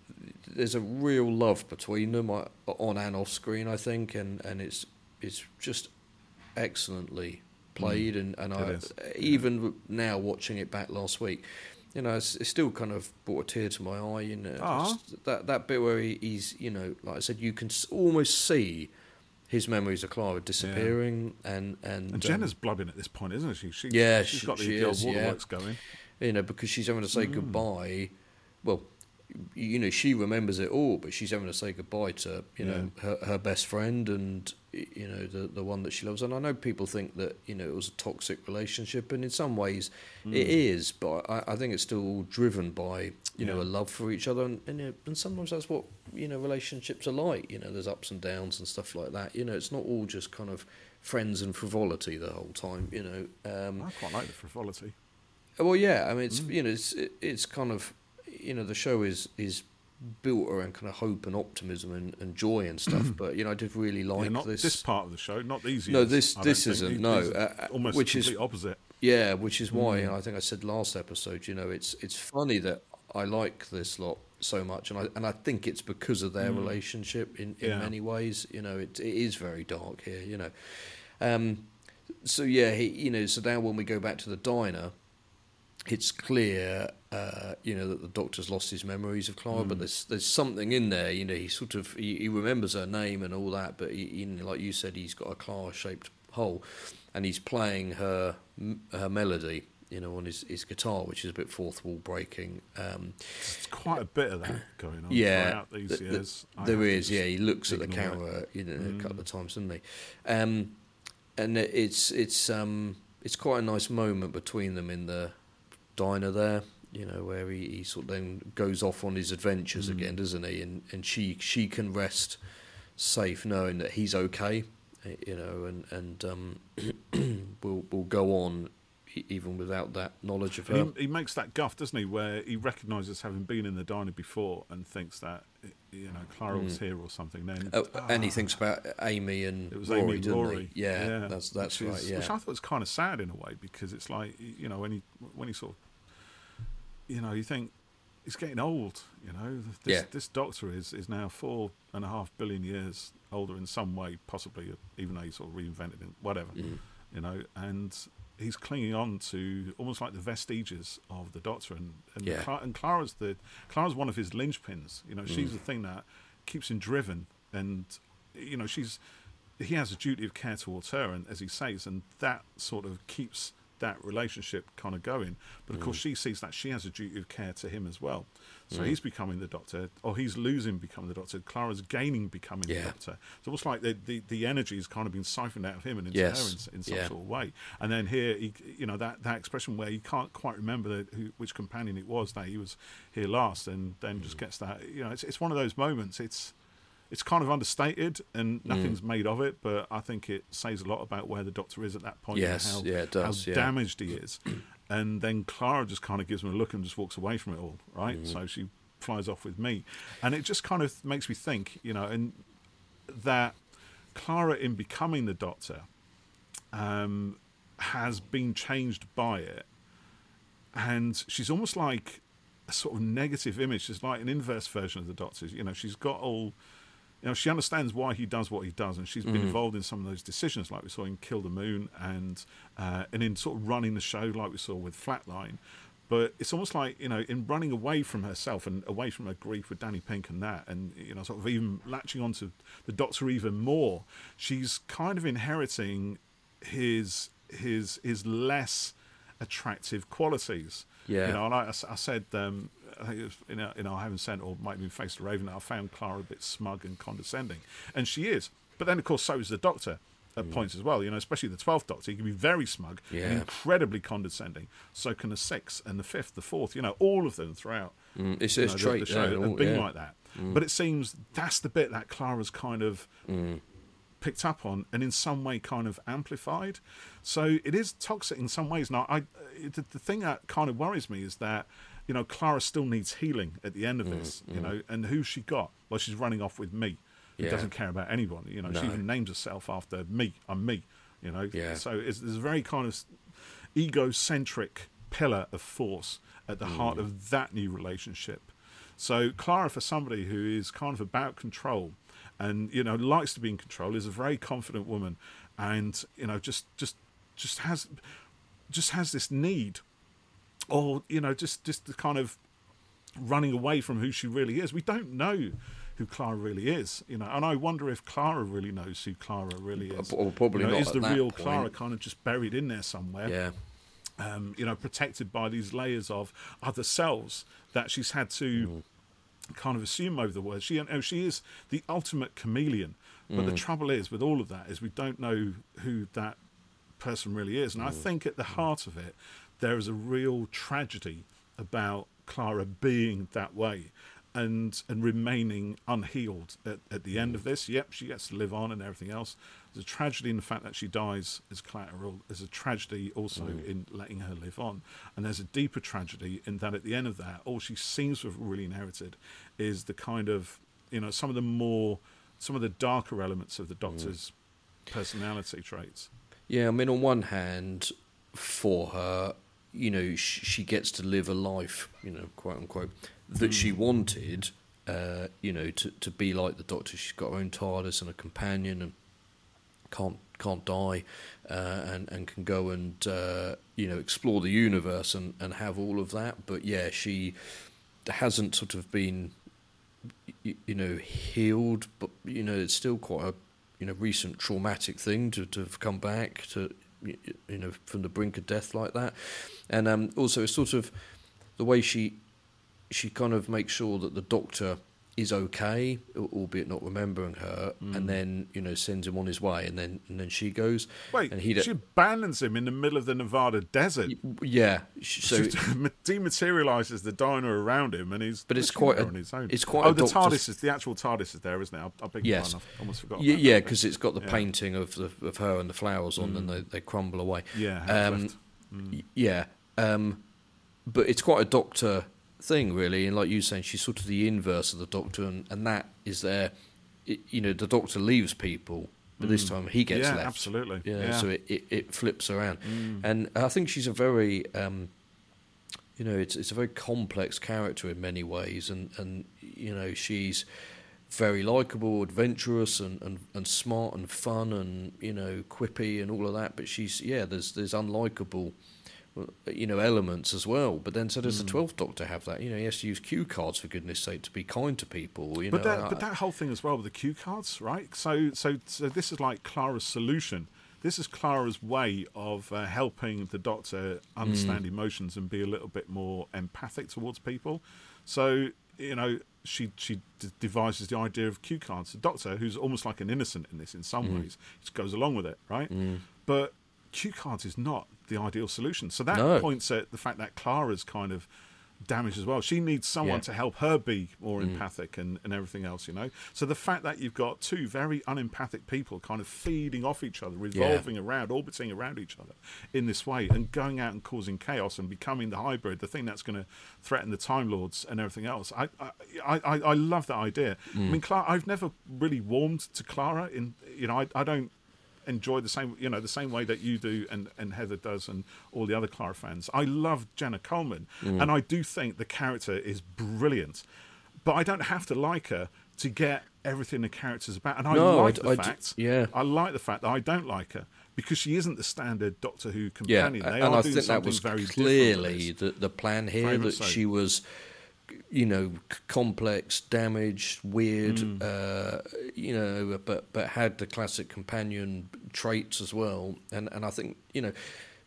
S1: there's a real love between them uh, on and off screen, I think, and, and it's it's just excellently played, mm, and, and I
S2: is.
S1: even yeah. now watching it back last week, you know, it's, it's still kind of brought a tear to my eye. You know, that that bit where he, he's, you know, like I said, you can almost see his memories of Clara disappearing, yeah. and and,
S2: and Jenna's um, blubbing at this point, isn't she? she
S1: yeah,
S2: she's
S1: she,
S2: got the,
S1: she
S2: the
S1: is,
S2: old
S1: yeah.
S2: waterworks going.
S1: You know, because she's having to say mm. goodbye. Well, you know, she remembers it all, but she's having to say goodbye to, you yeah. know, her, her best friend and, you know, the the one that she loves. And I know people think that, you know, it was a toxic relationship, and in some ways mm. it is, but I, I think it's still driven by, you yeah. know, a love for each other. And, and, and sometimes that's what, you know, relationships are like. You know, there's ups and downs and stuff like that. You know, it's not all just kind of friends and frivolity the whole time, you know. Um,
S2: I quite like the frivolity.
S1: Well, yeah, I mean, it's,
S2: mm.
S1: you know, it's, it's kind of, you know, the show is is built around kind of hope and optimism and, and joy and stuff. But you know, I did really like
S2: yeah, not
S1: this.
S2: this part of the show, not these.
S1: No,
S2: years,
S1: this this isn't.
S2: These,
S1: no,
S2: these
S1: uh,
S2: almost
S1: which
S2: complete
S1: is
S2: opposite.
S1: Yeah, which is why
S2: mm.
S1: I think I said last episode. You know, it's it's funny that I like this lot so much, and I and I think it's because of their mm. relationship in, in yeah. many ways. You know, it it is very dark here. You know, um, so yeah, he, you know, so now when we go back to the diner, it's clear, uh, you know, that the Doctor's lost his memories of Clara, mm. but there's there's something in there. You know, he sort of he, he remembers her name and all that, but he, he, like you said, he's got a Clara-shaped hole, and he's playing her her melody, you know, on his, his guitar, which is a bit fourth wall breaking. Um,
S2: There's quite a bit of that going on
S1: yeah,
S2: throughout these
S1: the,
S2: years.
S1: The, there is, yeah. He looks at the camera,
S2: it.
S1: you know,
S2: mm.
S1: a couple of times, doesn't he? Um, and it's it's um, it's quite a nice moment between them in the diner there, you know, where he, he sort of then goes off on his adventures mm. again, doesn't he? And and she she can rest safe knowing that he's okay, you know, and and um, will will go on even without that knowledge of her.
S2: He, he makes that guff, doesn't he, where he recognises having been in the diner before and thinks that, you know, Clara mm. was here or something. Then
S1: oh, ah, and he thinks about Amy and
S2: it was
S1: Rory,
S2: Amy and
S1: didn't
S2: Rory.
S1: he? Yeah,
S2: yeah,
S1: that's that's
S2: which
S1: right.
S2: Is,
S1: yeah,
S2: which I thought was kind of sad in a way, because it's like, you know, when he when he sort of, you know, you think he's getting old. You know, this
S1: yeah.
S2: this Doctor is is now four and a half billion years older in some way, possibly, even though he sort of reinvented it, whatever. Mm. You know, and he's clinging on to almost like the vestiges of the Doctor, and and,
S1: yeah.
S2: Cla- and Clara's the Clara's one of his linchpins. You know, mm. she's the thing that keeps him driven, and you know, she's he has a duty of care towards her, and as he says, and that sort of keeps that relationship kind of going. But of mm. course, she sees that she has a duty of care to him as well. So mm. he's becoming the Doctor, or he's losing becoming the Doctor. Clara's gaining becoming yeah. the Doctor. It's almost like the, the, the energy has kind of been siphoned out of him and into
S1: yes.
S2: her in, in some
S1: yeah.
S2: sort of way. And then here, he, you know, that, that expression where he can't quite remember the, who, which companion it was that he was here last, and then mm. just gets that. You know, it's it's one of those moments. It's it's kind of understated and nothing's mm. made of it, but I think it says a lot about where the Doctor is at that point.
S1: Yes,
S2: and how,
S1: yeah, it does,
S2: how
S1: yeah.
S2: damaged he is. And then Clara just kind of gives him a look and just walks away from it all, right? Mm. So she flies off with me. And it just kind of makes me think, you know, and that Clara, in becoming the Doctor, um, has been changed by it. And she's almost like a sort of negative image. She's like an inverse version of the Doctor. You know, she's got all... You know, she understands why he does what he does, and she's been mm. involved in some of those decisions, like we saw in Kill the Moon, and uh, and in sort of running the show, like we saw with Flatline. But it's almost like, you know, in running away from herself and away from her grief with Danny Pink and that, and, you know, sort of even latching onto the Doctor even more, she's kind of inheriting his his his less attractive qualities.
S1: Yeah.
S2: You know, like I, I said, um, I think it was in our, in our Heaven Sent, or might have been Face the Raven, I found Clara a bit smug and condescending. And she is. But then, of course, so is the Doctor at mm. points as well. You know, especially the twelfth Doctor. He can be very smug
S1: yeah.
S2: and incredibly condescending. So can the sixth and the fifth, the fourth, you know, all of them throughout
S1: mm. it's
S2: you
S1: it's
S2: know,
S1: trait,
S2: the, the show
S1: yeah,
S2: have been
S1: yeah.
S2: like that.
S1: Mm.
S2: But it seems that's the bit that Clara's kind of... Mm. picked up on and in some way kind of amplified. So it is toxic in some ways. Now, I, the, the thing that kind of worries me is that, you know, Clara still needs healing at the end of this, mm, you mm. know, and who's she got? Well, she's running off with me. Who yeah. doesn't care about anyone. You know, no. she even names herself after me. I'm me, you know.
S1: Yeah.
S2: So it's, there's a very kind of egocentric pillar of force at the mm. heart of that new relationship. So Clara, for somebody who is kind of about control, and you know likes to be in control, is a very confident woman, and you know just just just has just has this need, or you know just just the kind of running away from who she really is. We don't know who Clara really is, you know, and I wonder if Clara really knows who Clara really is.
S1: Well, probably
S2: you know,
S1: not.
S2: Is
S1: at
S2: the
S1: that
S2: real
S1: point.
S2: Clara kind of just buried in there somewhere?
S1: Yeah.
S2: Um, you know, protected by these layers of other selves that she's had to mm. kind of assume over the words. She, you know, she is the ultimate chameleon. But mm. the trouble is with all of that is we don't know who that person really is. And mm. I think at the heart of it, there is a real tragedy about Clara being that way and and remaining unhealed at, at the end of this. Yep, she gets to live on and everything else. There's a tragedy in the fact that she dies as collateral. There's a tragedy also mm. in letting her live on. And there's a deeper tragedy in that at the end of that, all she seems to have really inherited is the kind of, you know, some of the more, some of the darker elements of the Doctor's mm. personality traits.
S1: Yeah, I mean, on one hand, for her, you know, sh- she gets to live a life, you know, quote unquote, that mm. she wanted, uh, you know, to, to be like the Doctor. She's got her own TARDIS and a companion and can't can't die, uh, and, and can go and, uh, you know, explore the universe and, and have all of that. But, yeah, she hasn't sort of been, you, you know, healed, but, you know, it's still quite a, you know, recent traumatic thing to, to have come back to, you know, from the brink of death like that. And um, also it's sort of the way she she kind of makes sure that the Doctor is okay, albeit not remembering her, mm. and then, you know, sends him on his way, and then and then she goes.
S2: Wait,
S1: and he
S2: she abandons him in the middle of the Nevada desert.
S1: Yeah, so
S2: she dematerializes the diner around him, and he's
S1: but it's quite a,
S2: on his own.
S1: It's quite
S2: oh,
S1: a
S2: the
S1: Doctor's...
S2: TARDIS is the actual TARDIS is there, isn't it? I, I beg
S1: yes,
S2: your pardon, I almost forgot.
S1: Yeah,
S2: about
S1: yeah,
S2: that
S1: because it's got the
S2: yeah.
S1: painting of the of her and the flowers on,
S2: mm.
S1: and they they crumble away.
S2: Yeah,
S1: um, mm. yeah, um, but it's quite a Doctor thing, really, and like you saying, she's sort of the inverse of the Doctor, and, and that is there. It, you know, the Doctor leaves people, but mm. this time he gets
S2: yeah,
S1: left.
S2: Absolutely.
S1: You know,
S2: yeah,
S1: so it, it, it flips around,
S2: mm.
S1: and I think she's a very, um, you know, it's it's a very complex character in many ways, and, and you know, she's very likeable, adventurous, and, and, and smart and fun, and you know, quippy and all of that. But she's yeah, there's there's unlikable, you know, elements as well. But then so does mm. the twelfth Doctor have that? You know, he has to use cue cards, for goodness sake, to be kind to people. You
S2: but
S1: know,
S2: that,
S1: I,
S2: but that whole thing as well with the cue cards, right? So, so, so this is like Clara's solution. This is Clara's way of uh, helping the Doctor understand mm. emotions and be a little bit more empathic towards people. So, you know, she she d- devises the idea of cue cards. The Doctor, who's almost like an innocent in this in some mm. ways, just goes along with it, right? Mm. But cue cards is not the ideal solution. So that
S1: no.
S2: points at the fact that Clara's kind of damaged as well. She needs someone
S1: yeah.
S2: to help her be more
S1: mm.
S2: empathic and, and everything else, you know. So the fact that you've got two very unempathic people kind of feeding off each other, revolving yeah. around, orbiting around each other in this way, and going out and causing chaos and becoming the hybrid, the thing that's going to threaten the Time Lords and everything else. I I, I, I love that idea. Mm. I mean, Clara, I've never really warmed to Clara. In you know, I, I don't enjoy the same, you know, the same way that you do, and, and Heather does, and all the other Clara fans. I love Jenna Coleman, mm. and I do think the character is brilliant, but I don't have to like her to get everything the character's about. And I
S1: no,
S2: like
S1: I,
S2: the
S1: I
S2: fact,
S1: d- yeah,
S2: I like the fact that I don't like her because she isn't the standard Doctor Who companion.
S1: Yeah,
S2: they
S1: and
S2: are
S1: I
S2: doing
S1: think that
S2: something
S1: was
S2: very
S1: clearly the the plan here,
S2: very
S1: that
S2: so.
S1: she was, you know, c- complex, damaged, weird, mm. uh, you know, but but had the classic companion traits as well. And and I think, you know,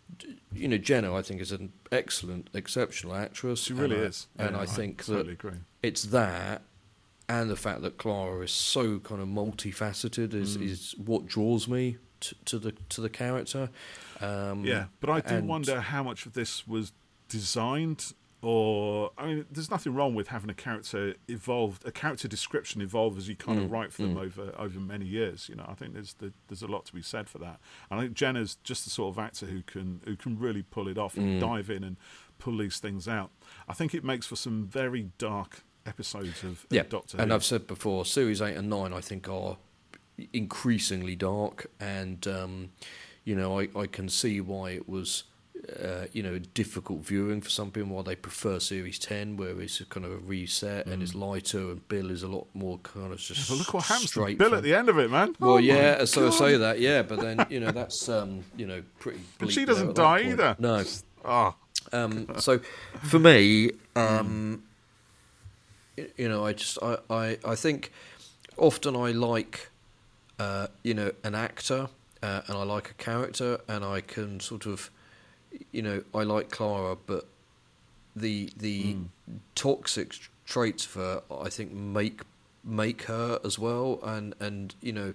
S1: you know, Jenna, I think, is an excellent, exceptional actress.
S2: She really
S1: and
S2: is,
S1: I, and
S2: yeah,
S1: I
S2: I
S1: think
S2: totally
S1: that
S2: agree.
S1: It's that, and the fact that Clara is so kind of multifaceted is
S2: Mm.
S1: is what draws me to, to the to the character. Um,
S2: yeah, but I do
S1: and,
S2: wonder how much of this was designed. Or, I mean, there's nothing wrong with having a character evolve, a character description evolve as you kind
S1: mm,
S2: of write for them
S1: mm.
S2: over over many years. You know, I think there's the, there's a lot to be said for that. And I think Jenna's just the sort of actor who can who can really pull it off and
S1: Mm.
S2: dive in and pull these things out. I think it makes for some very dark episodes of,
S1: yeah.
S2: of Doctor
S1: And
S2: Who.
S1: I've said before, series eight and nine, I think, are increasingly dark, and um, you know, I, I can see why it was uh, you know, difficult viewing for some people, while they prefer Series ten, where it's a kind of a reset mm. and it's lighter, and Bill is a lot more kind of just
S2: yeah, but look what happens to
S1: straight.
S2: Bill
S1: from,
S2: at the end of it, man.
S1: Well,
S2: oh
S1: yeah, so I say that, yeah, but then, you know, that's, um, you know, pretty bleak.
S2: She doesn't die either.
S1: No.
S2: Oh.
S1: Um, so, for me, um, you know, I just, I, I, I think often I like, uh, you know, an actor, uh, and I like a character, and I can sort of, you know, I like Clara, but the the mm. toxic traits of her, I think, make make her as well, and, and you know,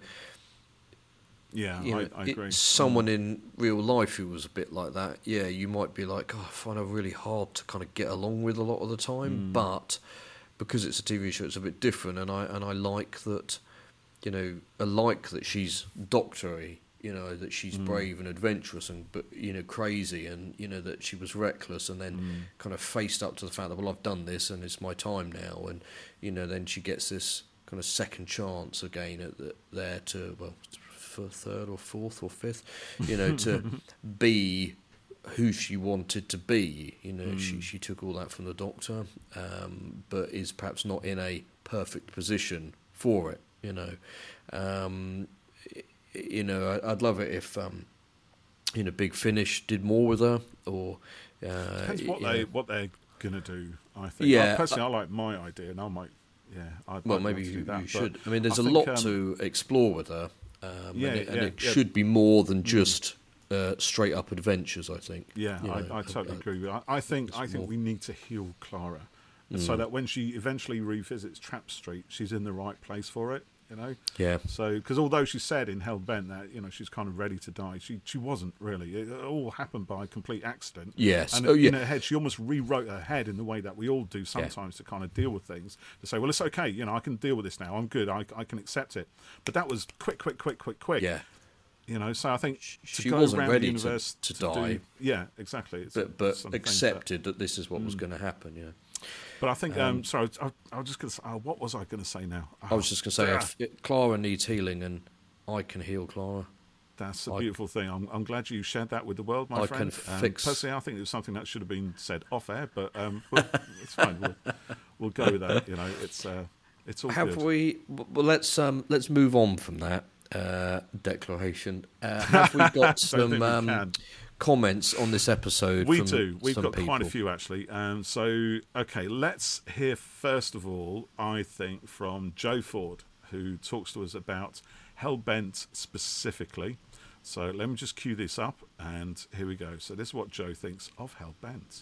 S2: yeah,
S1: you know,
S2: I, I agree.
S1: Someone mm. in real life who was a bit like that, yeah, you might be like, oh, I find her really hard to kind of get along with a lot of the time, mm. but because it's a T V show, it's a bit different, and I and I like that, you know, I like that she's doctory. You know, that she's mm. brave and adventurous and, but you know, crazy, and you know that she was reckless, and then mm. kind of faced up to the fact that, well, I've done this and it's my time now, and you know, then she gets this kind of second chance again at the, there to, well, for third or fourth or fifth, you know, to be who she wanted to be. You know, mm. she she took all that from the Doctor, um, but is perhaps not in a perfect position for it. You know. Um, You know, I'd love it if, um, you know, Big Finish did more with her, or uh,
S2: depends what they
S1: know.
S2: what they're gonna do. I think.
S1: Yeah,
S2: I, personally, I like my idea, and I might, yeah, I'd
S1: well,
S2: I'd
S1: maybe
S2: like to
S1: you,
S2: do that,
S1: you should. I mean, there's
S2: I
S1: a
S2: think,
S1: lot
S2: um,
S1: to explore with her, um,
S2: yeah,
S1: and it, and
S2: yeah,
S1: it
S2: yeah.
S1: should be more than just uh, straight up adventures. I think.
S2: Yeah,
S1: you know,
S2: I, I totally
S1: uh,
S2: agree with. I, I think I think
S1: more.
S2: we need to heal Clara,
S1: Mm.
S2: so that when she eventually revisits Trap Street, she's in the right place for it. You know,
S1: yeah.
S2: So, because although she said in Hellbent that, you know, she's kind of ready to die, she she wasn't really. It all happened by complete accident.
S1: Yes.
S2: And
S1: oh,
S2: in
S1: yeah.
S2: her head, she almost rewrote her head in the way that we all do sometimes yeah. to kind of deal with things. To say, well, it's okay. You know, I can deal with this now. I'm good. I I can accept it. But that was quick, quick, quick, quick, quick.
S1: Yeah.
S2: You know, so I think
S1: she
S2: to go
S1: wasn't
S2: around
S1: ready
S2: the universe
S1: to, to,
S2: to
S1: die.
S2: Do, yeah, exactly. It's
S1: but but
S2: something
S1: accepted that,
S2: that
S1: this is what
S2: mm.
S1: was going to happen. Yeah.
S2: But I think, um,
S1: Um,
S2: sorry, I, I was just going to say, oh, what was I going to say now? Oh,
S1: I was just going to say, if it, Clara needs healing, and I can heal Clara.
S2: That's a
S1: I,
S2: beautiful thing. I'm, I'm glad you shared that with the world, my
S1: I
S2: friend.
S1: can
S2: Um,
S1: fix...
S2: Personally, I think it was something that should have been said off air, but um, well, it's fine. We'll, we'll go with that. You know, it's uh, it's all
S1: Have
S2: good.
S1: we? Well, let's um, let's move on from that uh, declaration. Uh, have we got some
S2: we
S1: um, comments on this episode?
S2: We
S1: from
S2: do. We've
S1: some
S2: got
S1: people?
S2: quite a few actually. Um, so, okay, let's hear first of all, I think, from Joe Ford, who talks to us about Hellbent specifically. So let me just cue this up, and here we go. So this is what Joe thinks of Hellbent.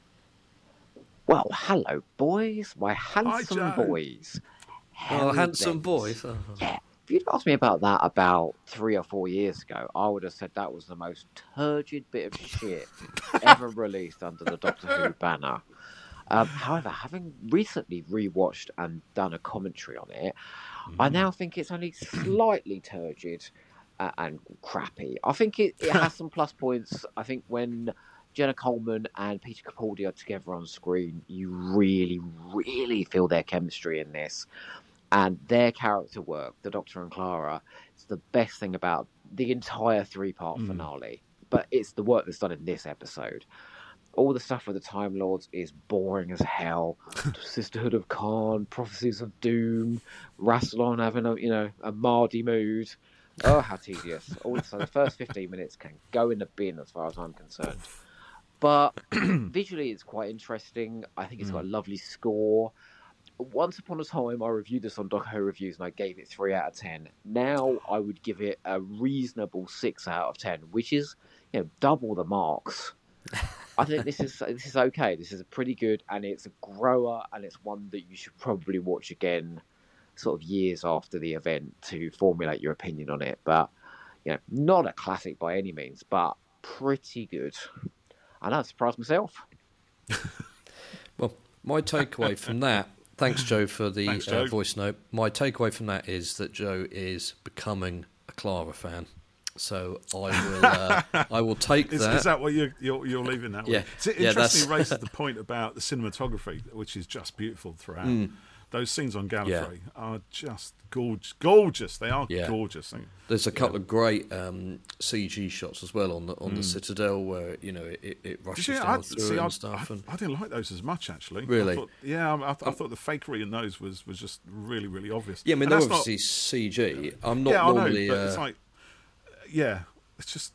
S3: Well, hello, boys. My handsome
S2: Hi, Joe.
S3: boys.
S1: Oh, handsome
S3: Hellbent.
S1: boys. Oh.
S3: Yeah. If you'd asked me about that about three or four years ago, I would have said that was the most turgid bit of shit ever released under the Doctor Who banner. Um, however, having recently rewatched and done a commentary on it, mm. I now think it's only slightly turgid uh, and crappy. I think it, it has some plus points. I think when Jenna Coleman and Peter Capaldi are together on screen, you really, really feel their chemistry in this. And their character work, the Doctor and Clara, it's the best thing about the entire three-part mm. finale. But it's the work that's done in this episode. All the stuff with the Time Lords is boring as hell. Sisterhood of Khan, Prophecies of Doom, Rassilon having a you know a Mardy mood. Oh, how tedious! Also, the first fifteen minutes can go in the bin as far as I'm concerned. But visually, it's quite interesting. I think it's got a lovely score. Once upon a time, I reviewed this on Doc Who Reviews and I gave it three out of ten. Now I would give it a reasonable six out of ten, which is, you know, double the marks. I think this is this is okay. This is pretty good, and it's a grower, and it's one that you should probably watch again, sort of years after the event to formulate your opinion on it. But you know, not a classic by any means, but pretty good. I know, I surprised myself.
S1: Well, my takeaway from that. Thanks, Joe, for the
S2: Thanks,
S1: uh,
S2: Joe.
S1: voice note. My takeaway from that is that Joe is becoming a Clara fan. So I will, uh, I will take
S2: is,
S1: that.
S2: Is that what you're, you're, you're leaving that
S1: yeah.
S2: with? So it
S1: yeah,
S2: interestingly
S1: that's...
S2: raises the point about the cinematography, which is just beautiful throughout.
S1: Mm.
S2: those scenes on Gallifrey yeah. are just gorgeous. Gorgeous. They are yeah. gorgeous.
S1: There's a couple yeah. of great um, C G shots as well on the on mm. the Citadel where you know it, it rushes
S2: you,
S1: down
S2: I,
S1: through
S2: see,
S1: and
S2: I,
S1: stuff.
S2: I,
S1: and...
S2: I didn't like those as much actually.
S1: Really?
S2: I thought, yeah, I, I, I thought the fakery in those was, was just really really obvious.
S1: Yeah, I mean
S2: and
S1: they're obviously not... C G. I'm not
S2: yeah,
S1: normally.
S2: I know, but
S1: uh...
S2: it's like, yeah, it's just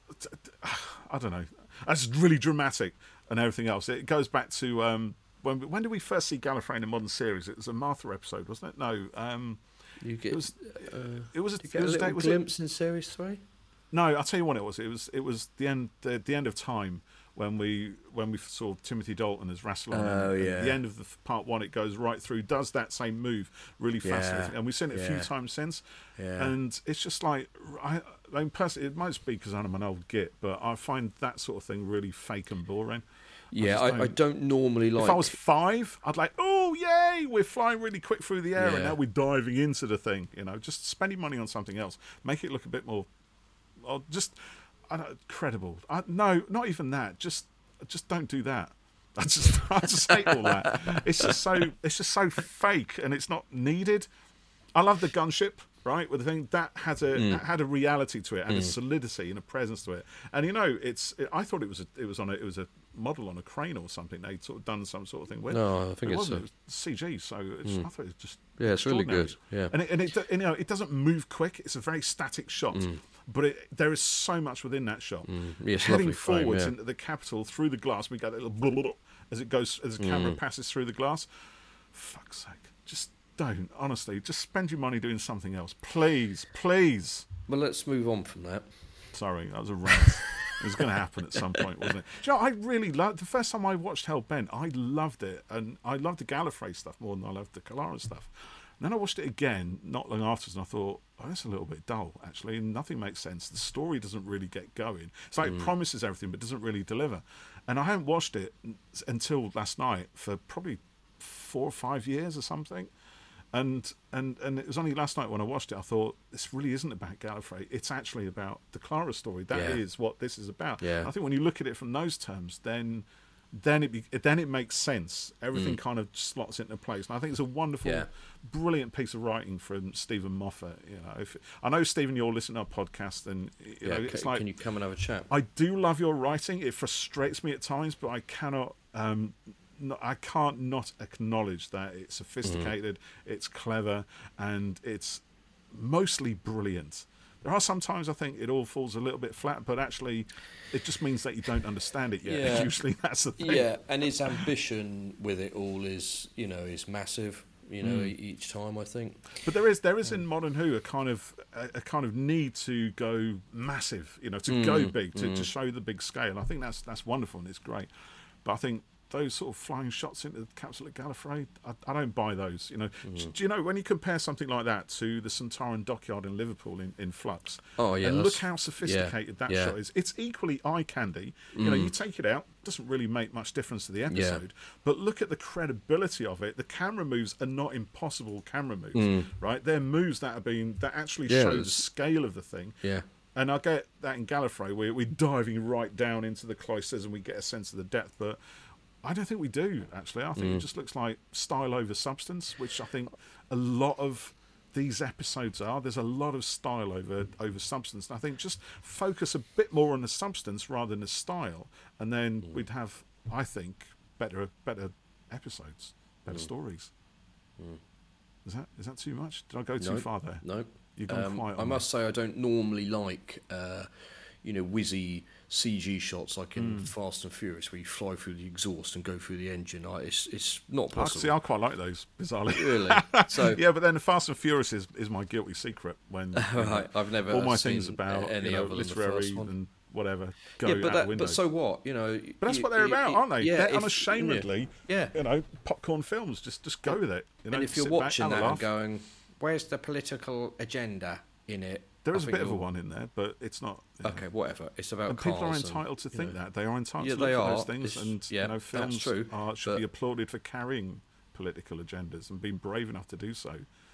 S2: I don't know. That's really dramatic and everything else. It goes back to. Um, When, when did we first see Gallifrey in a modern series? It was a Martha episode, wasn't it? No, um,
S1: you get.
S2: It was.
S1: Uh,
S2: it was a,
S1: you get
S2: it was
S1: a little
S2: was
S1: glimpse
S2: it?
S1: in series three.
S2: No, I'll tell you what it was. It was. It was the end. The, the end of time when we when we saw Timothy Dalton as Rassilon.
S1: Oh
S2: and,
S1: yeah.
S2: And the end of the part one, it goes right through. Does that same move really fascinating?
S1: Yeah.
S2: And we've seen it a
S1: yeah.
S2: few times since.
S1: Yeah.
S2: And it's just like I. I mean, personally, it might be because I'm an old git, but I find that sort of thing really fake and boring.
S1: Yeah,
S2: I
S1: I,
S2: don't,
S1: I don't normally like...
S2: If I was five, I'd like, oh, yay, we're flying really quick through the air
S1: yeah.
S2: and now we're diving into the thing. You know, just spending money on something else. Make it look a bit more, or just, I don't, credible. I, no, not even that. Just just don't do that. I just, I just hate all that. It's just so, it's just so fake and it's not needed. I love the gunship. Right, with the thing that had a mm. had a reality to it, and mm. a solidity and a presence to it, and you know, it's. It, I thought it was a, it was on a, it was a model on a crane or something. They'd sort of done some sort of thing with.
S1: No, I think
S2: it
S1: it's
S2: wasn't.
S1: A...
S2: It was C G, so it's,
S1: mm.
S2: I thought it was just
S1: yeah, it's really good. Yeah,
S2: and it, and it, you know, it doesn't move quick. It's a very static shot. Mm. But it, there is so much within that shot.
S1: Mm. Yeah,
S2: heading
S1: frame,
S2: forwards
S1: yeah.
S2: into the Capitol through the glass, we get a little blah, blah, blah, as it goes as the camera
S1: mm.
S2: passes through the glass. Fuck's sake, just. Don't, honestly, just spend your money doing something else. Please, please.
S1: Well, let's move on from that.
S2: Sorry, that was a rant. It was going to happen at some point, wasn't it? Do you know, I really loved, the first time I watched Hellbent, I loved it. And I loved the Gallifrey stuff more than I loved the Kalara stuff. And then I watched it again, not long afterwards, and I thought, oh, that's a little bit dull, actually. And nothing makes sense. The story doesn't really get going. It's like mm. it promises everything, but doesn't really deliver. And I hadn't watched it until last night for probably four or five years or something. And, and and it was only last night when I watched it, I thought, this really isn't about Gallifrey. It's actually about the Clara story. That
S1: yeah.
S2: is what this is about.
S1: Yeah.
S2: I think when you look at it from those terms, then then it be, then it makes sense. Everything mm. kind of slots into place. And I think it's a wonderful,
S1: yeah.
S2: brilliant piece of writing from Stephen Moffat. You know, if, I know, Stephen, you're listening to our podcast, and you
S1: yeah,
S2: know,
S1: can,
S2: it's like,
S1: can you come and have a chat?
S2: I do love your writing. It frustrates me at times, but I cannot... Um, No, I can't not acknowledge that it's sophisticated, mm. it's clever, and it's mostly brilliant. There are some times I think it all falls a little bit flat, but actually it just means that you don't understand it yet.
S1: Yeah.
S2: Usually that's the thing.
S1: Yeah, and his ambition with it all is, you know, is massive. You know, mm. each time I think.
S2: But there is there is in Modern Who a kind of a, a kind of need to go massive. You know, to
S1: mm.
S2: go big, to,
S1: mm.
S2: to show the big scale. I think that's that's wonderful and it's great. But I think those sort of flying shots into the capsule at Gallifrey, I, I don't buy those. You know, mm. do you know when you compare something like that to the Centauran dockyard in Liverpool in, in Flux?
S1: Oh yeah,
S2: and look how sophisticated
S1: yeah,
S2: that
S1: yeah.
S2: shot is. It's equally eye candy. Mm. You know, you take it out, doesn't really make much difference to the episode. Yeah. But look at the credibility of it. The camera moves are not impossible camera moves, mm. right? They're moves that have been that actually
S1: yeah,
S2: show the scale of the thing.
S1: Yeah.
S2: And I get that in Gallifrey, we're, we're diving right down into the cloisters and we get a sense of the depth, but I don't think we do, actually. I think mm. it just looks like style over substance, which I think a lot of these episodes are. There's a lot of style over over substance. And I think just focus a bit more on the substance rather than the style, and then mm. we'd have, I think, better better episodes, better mm. stories. Mm. Is that is that too much? Did I go too
S1: no,
S2: far there?
S1: No.
S2: You've gone
S1: um,
S2: quiet.
S1: I must say I don't normally like, uh, you know, whizzy C G shots like in mm. Fast and Furious, where you fly through the exhaust and go through the engine. I, it's it's not possible.
S2: See, I quite like those, bizarrely.
S1: Really? So
S2: yeah, but then the Fast and Furious is, is my guilty secret. When
S1: right,
S2: know,
S1: I've never
S2: all my
S1: seen
S2: things about
S1: any
S2: you know,
S1: other
S2: literary
S1: than the first one.
S2: and whatever go
S1: yeah, but
S2: out
S1: that,
S2: the window.
S1: But so what? You know.
S2: But that's
S1: you,
S2: what they're
S1: you,
S2: about,
S1: you,
S2: aren't they?
S1: Yeah,
S2: they're
S1: if,
S2: unashamedly,
S1: yeah.
S2: you know, popcorn films. Just just go with it. You know,
S1: and if you're
S2: sit
S1: watching
S2: back,
S1: that
S2: and
S1: and going, "Where's the political agenda in it?"
S2: There is
S1: I
S2: a bit of a one in there, but it's not.
S1: Okay, know. Whatever. It's about
S2: and
S1: cars.
S2: People are entitled
S1: and,
S2: to think
S1: know.
S2: that. They are entitled
S1: yeah,
S2: to look
S1: they
S2: for
S1: are.
S2: those things.
S1: It's,
S2: and
S1: yeah,
S2: you know, films
S1: true,
S2: are, should
S1: but...
S2: be applauded for carrying political agendas and being brave enough to do so.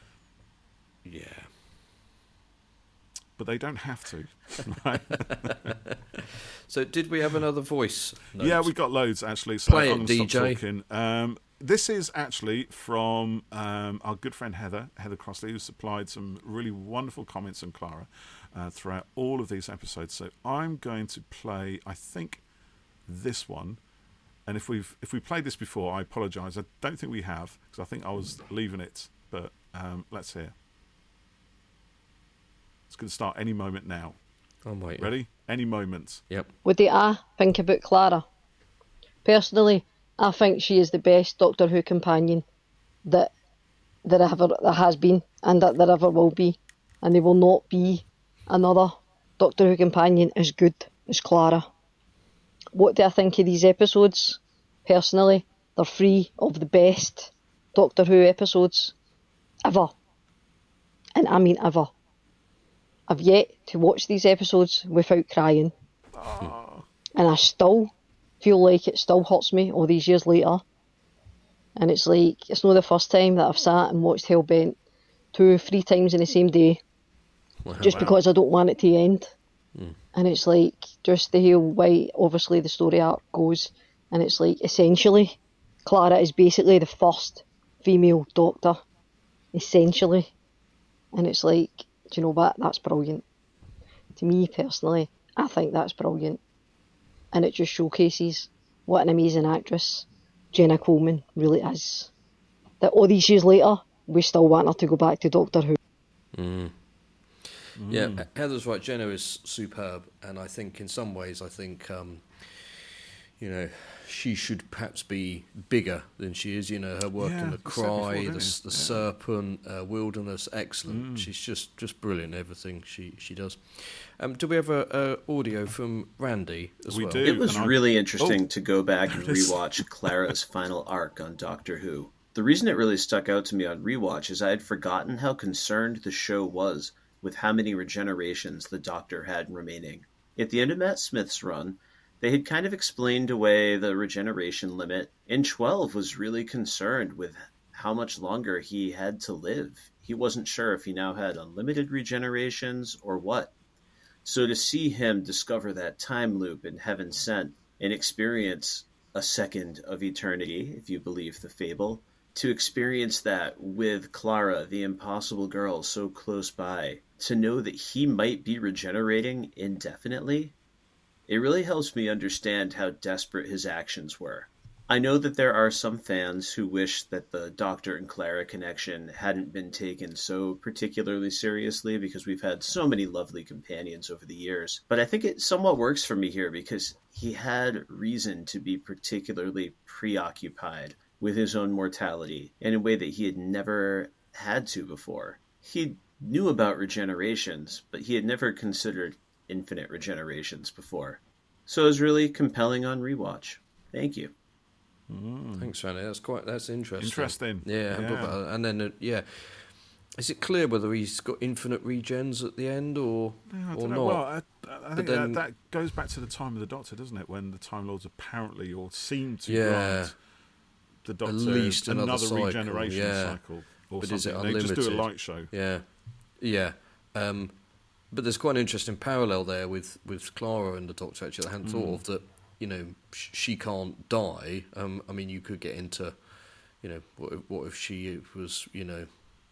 S1: Yeah.
S2: But they don't have to. Right?
S1: So, did we have another voice note?
S2: Yeah, we got loads actually. So
S1: Play
S2: I'm
S1: it,
S2: gonna
S1: D J.
S2: stop talking. Um, this is actually from um, our good friend Heather, Heather Crossley, who supplied some really wonderful comments on Clara uh, throughout all of these episodes. So I'm going to play, I think, this one. And if we've if we played this before, I apologise. I don't think we have, because I think I was leaving it. But um, let's hear. It's going to start any moment now.
S1: I'm waiting.
S2: Ready? Any moment.
S1: Yep.
S4: What do I think about Clara? Personally, I think she is the best Doctor Who companion that there ever there has been and that there ever will be. And there will not be another Doctor Who companion as good as Clara. What do I think of these episodes? Personally, they're three of the best Doctor Who episodes ever. And I mean ever. I've yet to watch these episodes without crying.
S2: Oh.
S4: And I still feel like it still hurts me all these years later. And it's like, it's not the first time that I've sat and watched Hellbent two, three times in the same day.
S1: Wow.
S4: Just
S2: Wow.
S4: because I don't want it to end.
S1: Mm.
S4: And it's like, just the whole way, obviously, the story arc goes. And it's like, essentially, Clara is basically the first female Doctor. Essentially. And it's like, do you know what? That's brilliant. To me, personally, I think that's brilliant. And it just showcases what an amazing actress Jenna Coleman really is. That all these years later, we still want her to go back to Doctor Who.
S1: Mm. Yeah, Heather's right. Jenna is superb, and I think in some ways, I think um, you know, she should perhaps be bigger than she is. You know, her work
S2: Yeah,
S1: in The
S2: you said before,
S1: Cry,
S2: didn't
S1: the,
S2: you?
S1: the
S2: Yeah.
S1: Serpent, uh, Wilderness, excellent. She's just, just brilliant in everything she, she does. Um, do we have a, a audio from Randy as
S2: We
S1: well?
S2: do.
S5: It was
S2: and I-
S5: really interesting
S2: Oh,
S5: to go back and
S2: there it is.
S5: rewatch Clara's final arc on Doctor Who. The reason it really stuck out to me on rewatch is I had forgotten how concerned the show was with how many regenerations the Doctor had remaining. At the end of Matt Smith's run, they had kind of explained away the regeneration limit, and twelve was really concerned with how much longer he had to live. He wasn't sure if he now had unlimited regenerations or what. So to see him discover that time loop in Heaven Sent and experience a second of eternity, if you believe the fable, to experience that with Clara, the impossible girl, so close by, to know that he might be regenerating indefinitely, it really helps me understand how desperate his actions were. I know that there are some fans who wish that the Doctor and Clara connection hadn't been taken so particularly seriously because we've had so many lovely companions over the years. But I think it somewhat works for me here because he had reason to be particularly preoccupied with his own mortality in a way that he had never had to before. He knew about regenerations, but he had never considered infinite regenerations before. So it was really compelling on rewatch. Thank you.
S1: Thanks, Randy. That's quite. That's interesting.
S2: Interesting.
S1: Yeah, I hadn't thought
S2: Yeah.
S1: about that. And then uh, yeah, is it clear whether he's got infinite regens at the end or
S2: Yeah, I
S1: or
S2: don't
S1: not?
S2: know. Well, I, I think
S1: then-
S2: that, that goes back to the time of the Doctor, doesn't it? When the Time Lords apparently or seem to
S1: Yeah.
S2: grant the Doctor
S1: least another
S2: another
S1: cycle,
S2: regeneration
S1: yeah.
S2: cycle or
S1: But
S2: something.
S1: is it
S2: They just do a
S1: unlimited?
S2: light show.
S1: Yeah, yeah. Um, but there's quite an interesting parallel there with, with Clara and the Doctor. Actually, I hadn't
S2: Mm.
S1: thought of that. You know, sh- she can't die. Um, I mean, you could get into, you know, what if, what if she was, you know,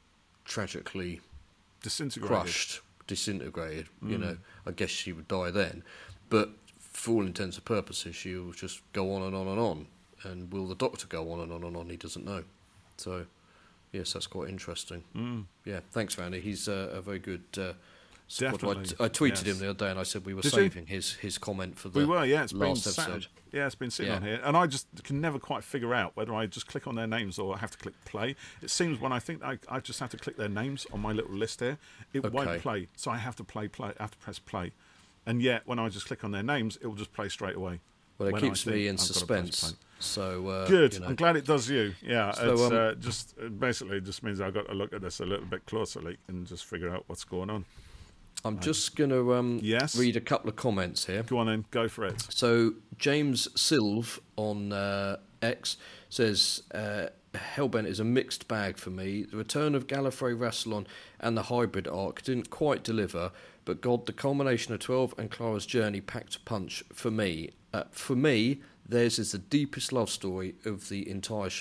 S1: tragically
S2: Disintegrated.
S1: crushed, disintegrated. You
S2: Mm.
S1: know, I guess she would die then. But for all intents and purposes, she will just go on and on and on. And will the Doctor go on and on and on? He doesn't know. So, yes, that's quite interesting.
S2: Mm.
S1: Yeah, thanks, Randy. He's uh, a very good uh, supporter. I,
S2: Definitely,
S1: t- I tweeted
S2: yes.
S1: him the other day and I said we were
S2: Did you?
S1: saving his, his comment for the
S2: We were, yeah. It's been
S1: last
S2: sat,
S1: episode.
S2: yeah, it's been sitting
S1: Yeah.
S2: on here, and I just can never quite figure out whether I just click on their names or I have to click play. It seems when I think I, I just have to click their names on my little list here, it
S1: Okay.
S2: won't play. So I have to play, play. I have to press play, and yet when I just click on their names, it will just play straight away.
S1: Well, it
S2: when I
S1: keeps
S2: think
S1: me in
S2: I've got to press
S1: suspense.
S2: play.
S1: So uh,
S2: Good.
S1: you know.
S2: I'm glad it does you. Yeah,
S1: So,
S2: it's
S1: um,
S2: uh, just it basically just means I've got to look at this a little bit closely and just figure out what's going on.
S1: I'm just going to um,
S2: Yes.
S1: read a couple of comments here.
S2: Go on then, go for it.
S1: So James Silv on uh, X says uh, Hellbent is a mixed bag for me. The return of Gallifrey Rassilon and the hybrid arc didn't quite deliver, but God, the culmination of twelve and Clara's journey packed a punch for me. Uh, for me, theirs is the deepest love story of the entire show.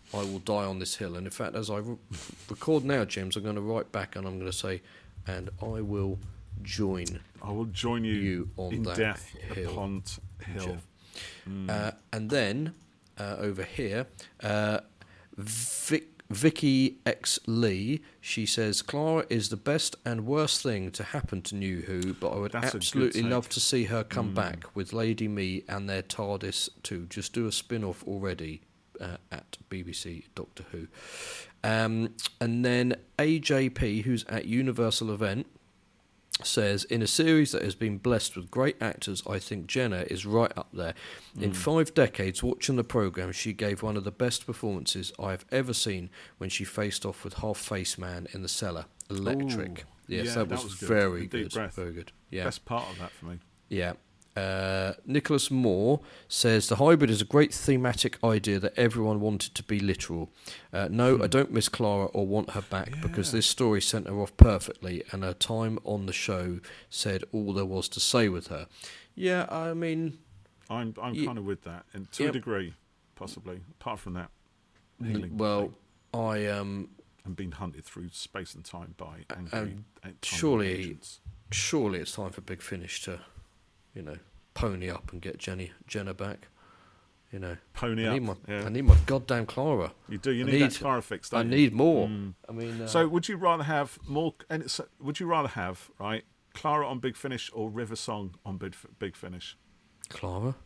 S1: I will die on this hill. And in fact, as I re- record now, James, I'm going to write back and I'm going to say, and I will join
S2: I will join you,
S1: you on
S2: in
S1: that
S2: death
S1: hill,
S2: upon hill.
S1: Jeff. Uh, and then uh, over here, uh, Vic, Vicky X Lee, she says, Clara is the best and worst thing to happen to New Who, but I would
S2: That's a good
S1: absolutely
S2: take.
S1: love to see her come back with Lady Me and their TARDIS too. Just do a spin-off already uh, at B B C Doctor Who. Um, and then A J P, who's at Universal Event, says, in a series that has been blessed with great actors, I think Jenna is right up there. In five decades watching the programme, she gave one of the best performances I have ever seen when she faced off with Half-Face Man in the cellar. Electric.
S2: Ooh,
S1: yes,
S2: yeah,
S1: that,
S2: that
S1: was,
S2: was good.
S1: very
S2: A deep
S1: good.
S2: breath.
S1: Very good. Yeah.
S2: Best part of that for me.
S1: Yeah. Uh, Nicholas Moore says, the hybrid is a great thematic idea that everyone wanted to be literal. Uh, no, I don't miss Clara or want her back because
S2: Yeah.
S1: this story sent her off perfectly and her time on the show said all there was to say with her. Yeah, I mean...
S2: I'm I'm
S1: Ye-
S2: kind of with that, and to
S1: Yep.
S2: a degree, possibly. Apart from that, healing
S1: Well,
S2: thing
S1: I... um.
S2: and being hunted through space and time by angry
S1: and
S2: a- time
S1: surely-
S2: agents.
S1: Surely it's time for Big Finish to, you know, pony up and get Jenny Jenna back. You know,
S2: Pony
S1: I need
S2: up.
S1: my
S2: yeah.
S1: I need my goddamn Clara.
S2: You do. You
S1: I
S2: need,
S1: need-
S2: that Clara fix.
S1: I
S2: Don't you?
S1: need more.
S2: Mm.
S1: I mean, uh,
S2: So, would you rather have more? And it's, would you rather have right Clara on Big Finish or River Song on Big Big Finish?
S1: Clara.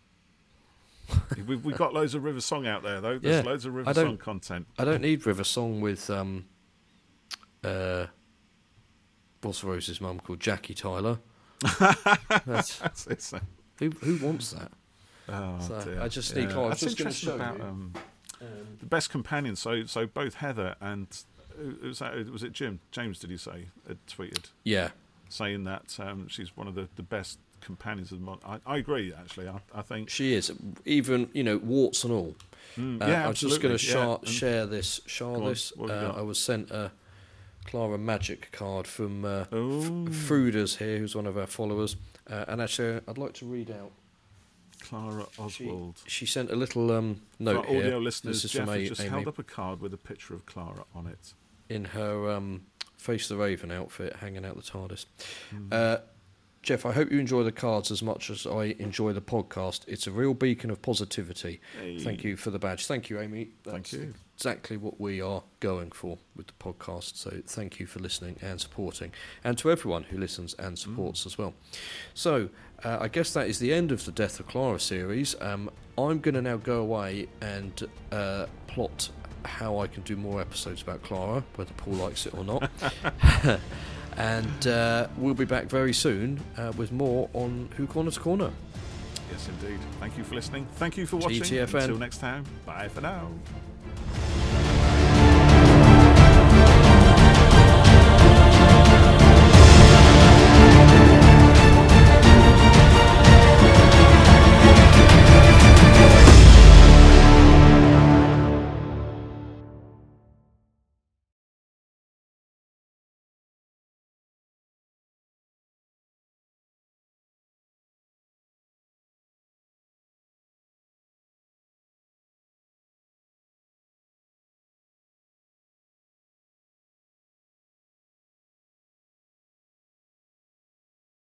S2: We've we got loads of River Song out there though. There's
S1: Yeah,
S2: loads of
S1: I
S2: River
S1: don't-
S2: Song content.
S1: I don't need River Song with um, uh, what's Rose's mum called, Jackie Tyler. That's,
S2: That's it. So.
S1: who who wants that?
S2: Oh,
S1: So,
S2: dear.
S1: I just need
S2: Yeah.
S1: Clara. I
S2: That's
S1: was just gonna
S2: interesting
S1: show
S2: about
S1: you.
S2: um, the best companion. So, so both Heather and uh, was that was it Jim James? Did he say had tweeted
S1: Yeah,
S2: saying that um, she's one of the, the best companions of the modern. I, I agree. Actually, I, I think.
S1: she is. Even, you know, warts and all.
S2: Mm,
S1: Uh,
S2: yeah,
S1: I was just going to
S2: absolutely, yeah.
S1: share,
S2: And-
S1: share this. Share
S2: Go on,
S1: this.
S2: what have you
S1: Uh,
S2: got?
S1: I was sent a Clara Magic card from uh,
S2: Oh.
S1: F- Frudas here, who's one of our followers. Uh, and actually, I'd like to read out.
S2: Clara
S1: She,
S2: Oswald.
S1: she sent a little um,
S2: For
S1: note
S2: our audio
S1: here.
S2: listeners,
S1: This is
S2: Jeff
S1: from
S2: has
S1: A-
S2: just
S1: Amy
S2: held up a card with a picture of Clara on it.
S1: in her um, Face the Raven outfit, hanging out the TARDIS.
S2: Mm.
S1: Uh, Jeff, I hope you enjoy the cards as much as I enjoy the podcast. It's a real beacon of positivity.
S2: Hey.
S1: Thank you for the badge. Thank you, Amy.
S2: Thank
S1: That's
S2: you.
S1: exactly what we are going for with the podcast. So thank you for listening and supporting, and to everyone who listens and supports as well. So uh, I guess that is the end of the Death of Clara series. Um, I'm going to now go away and uh, plot how I can do more episodes about Clara, whether Paul likes it or not. And uh, we'll be back very soon uh, with more on Who Corner to Corner.
S2: Yes, indeed. Thank you for listening. Thank you for watching.
S1: T T F N.
S2: Until next time. Bye for now.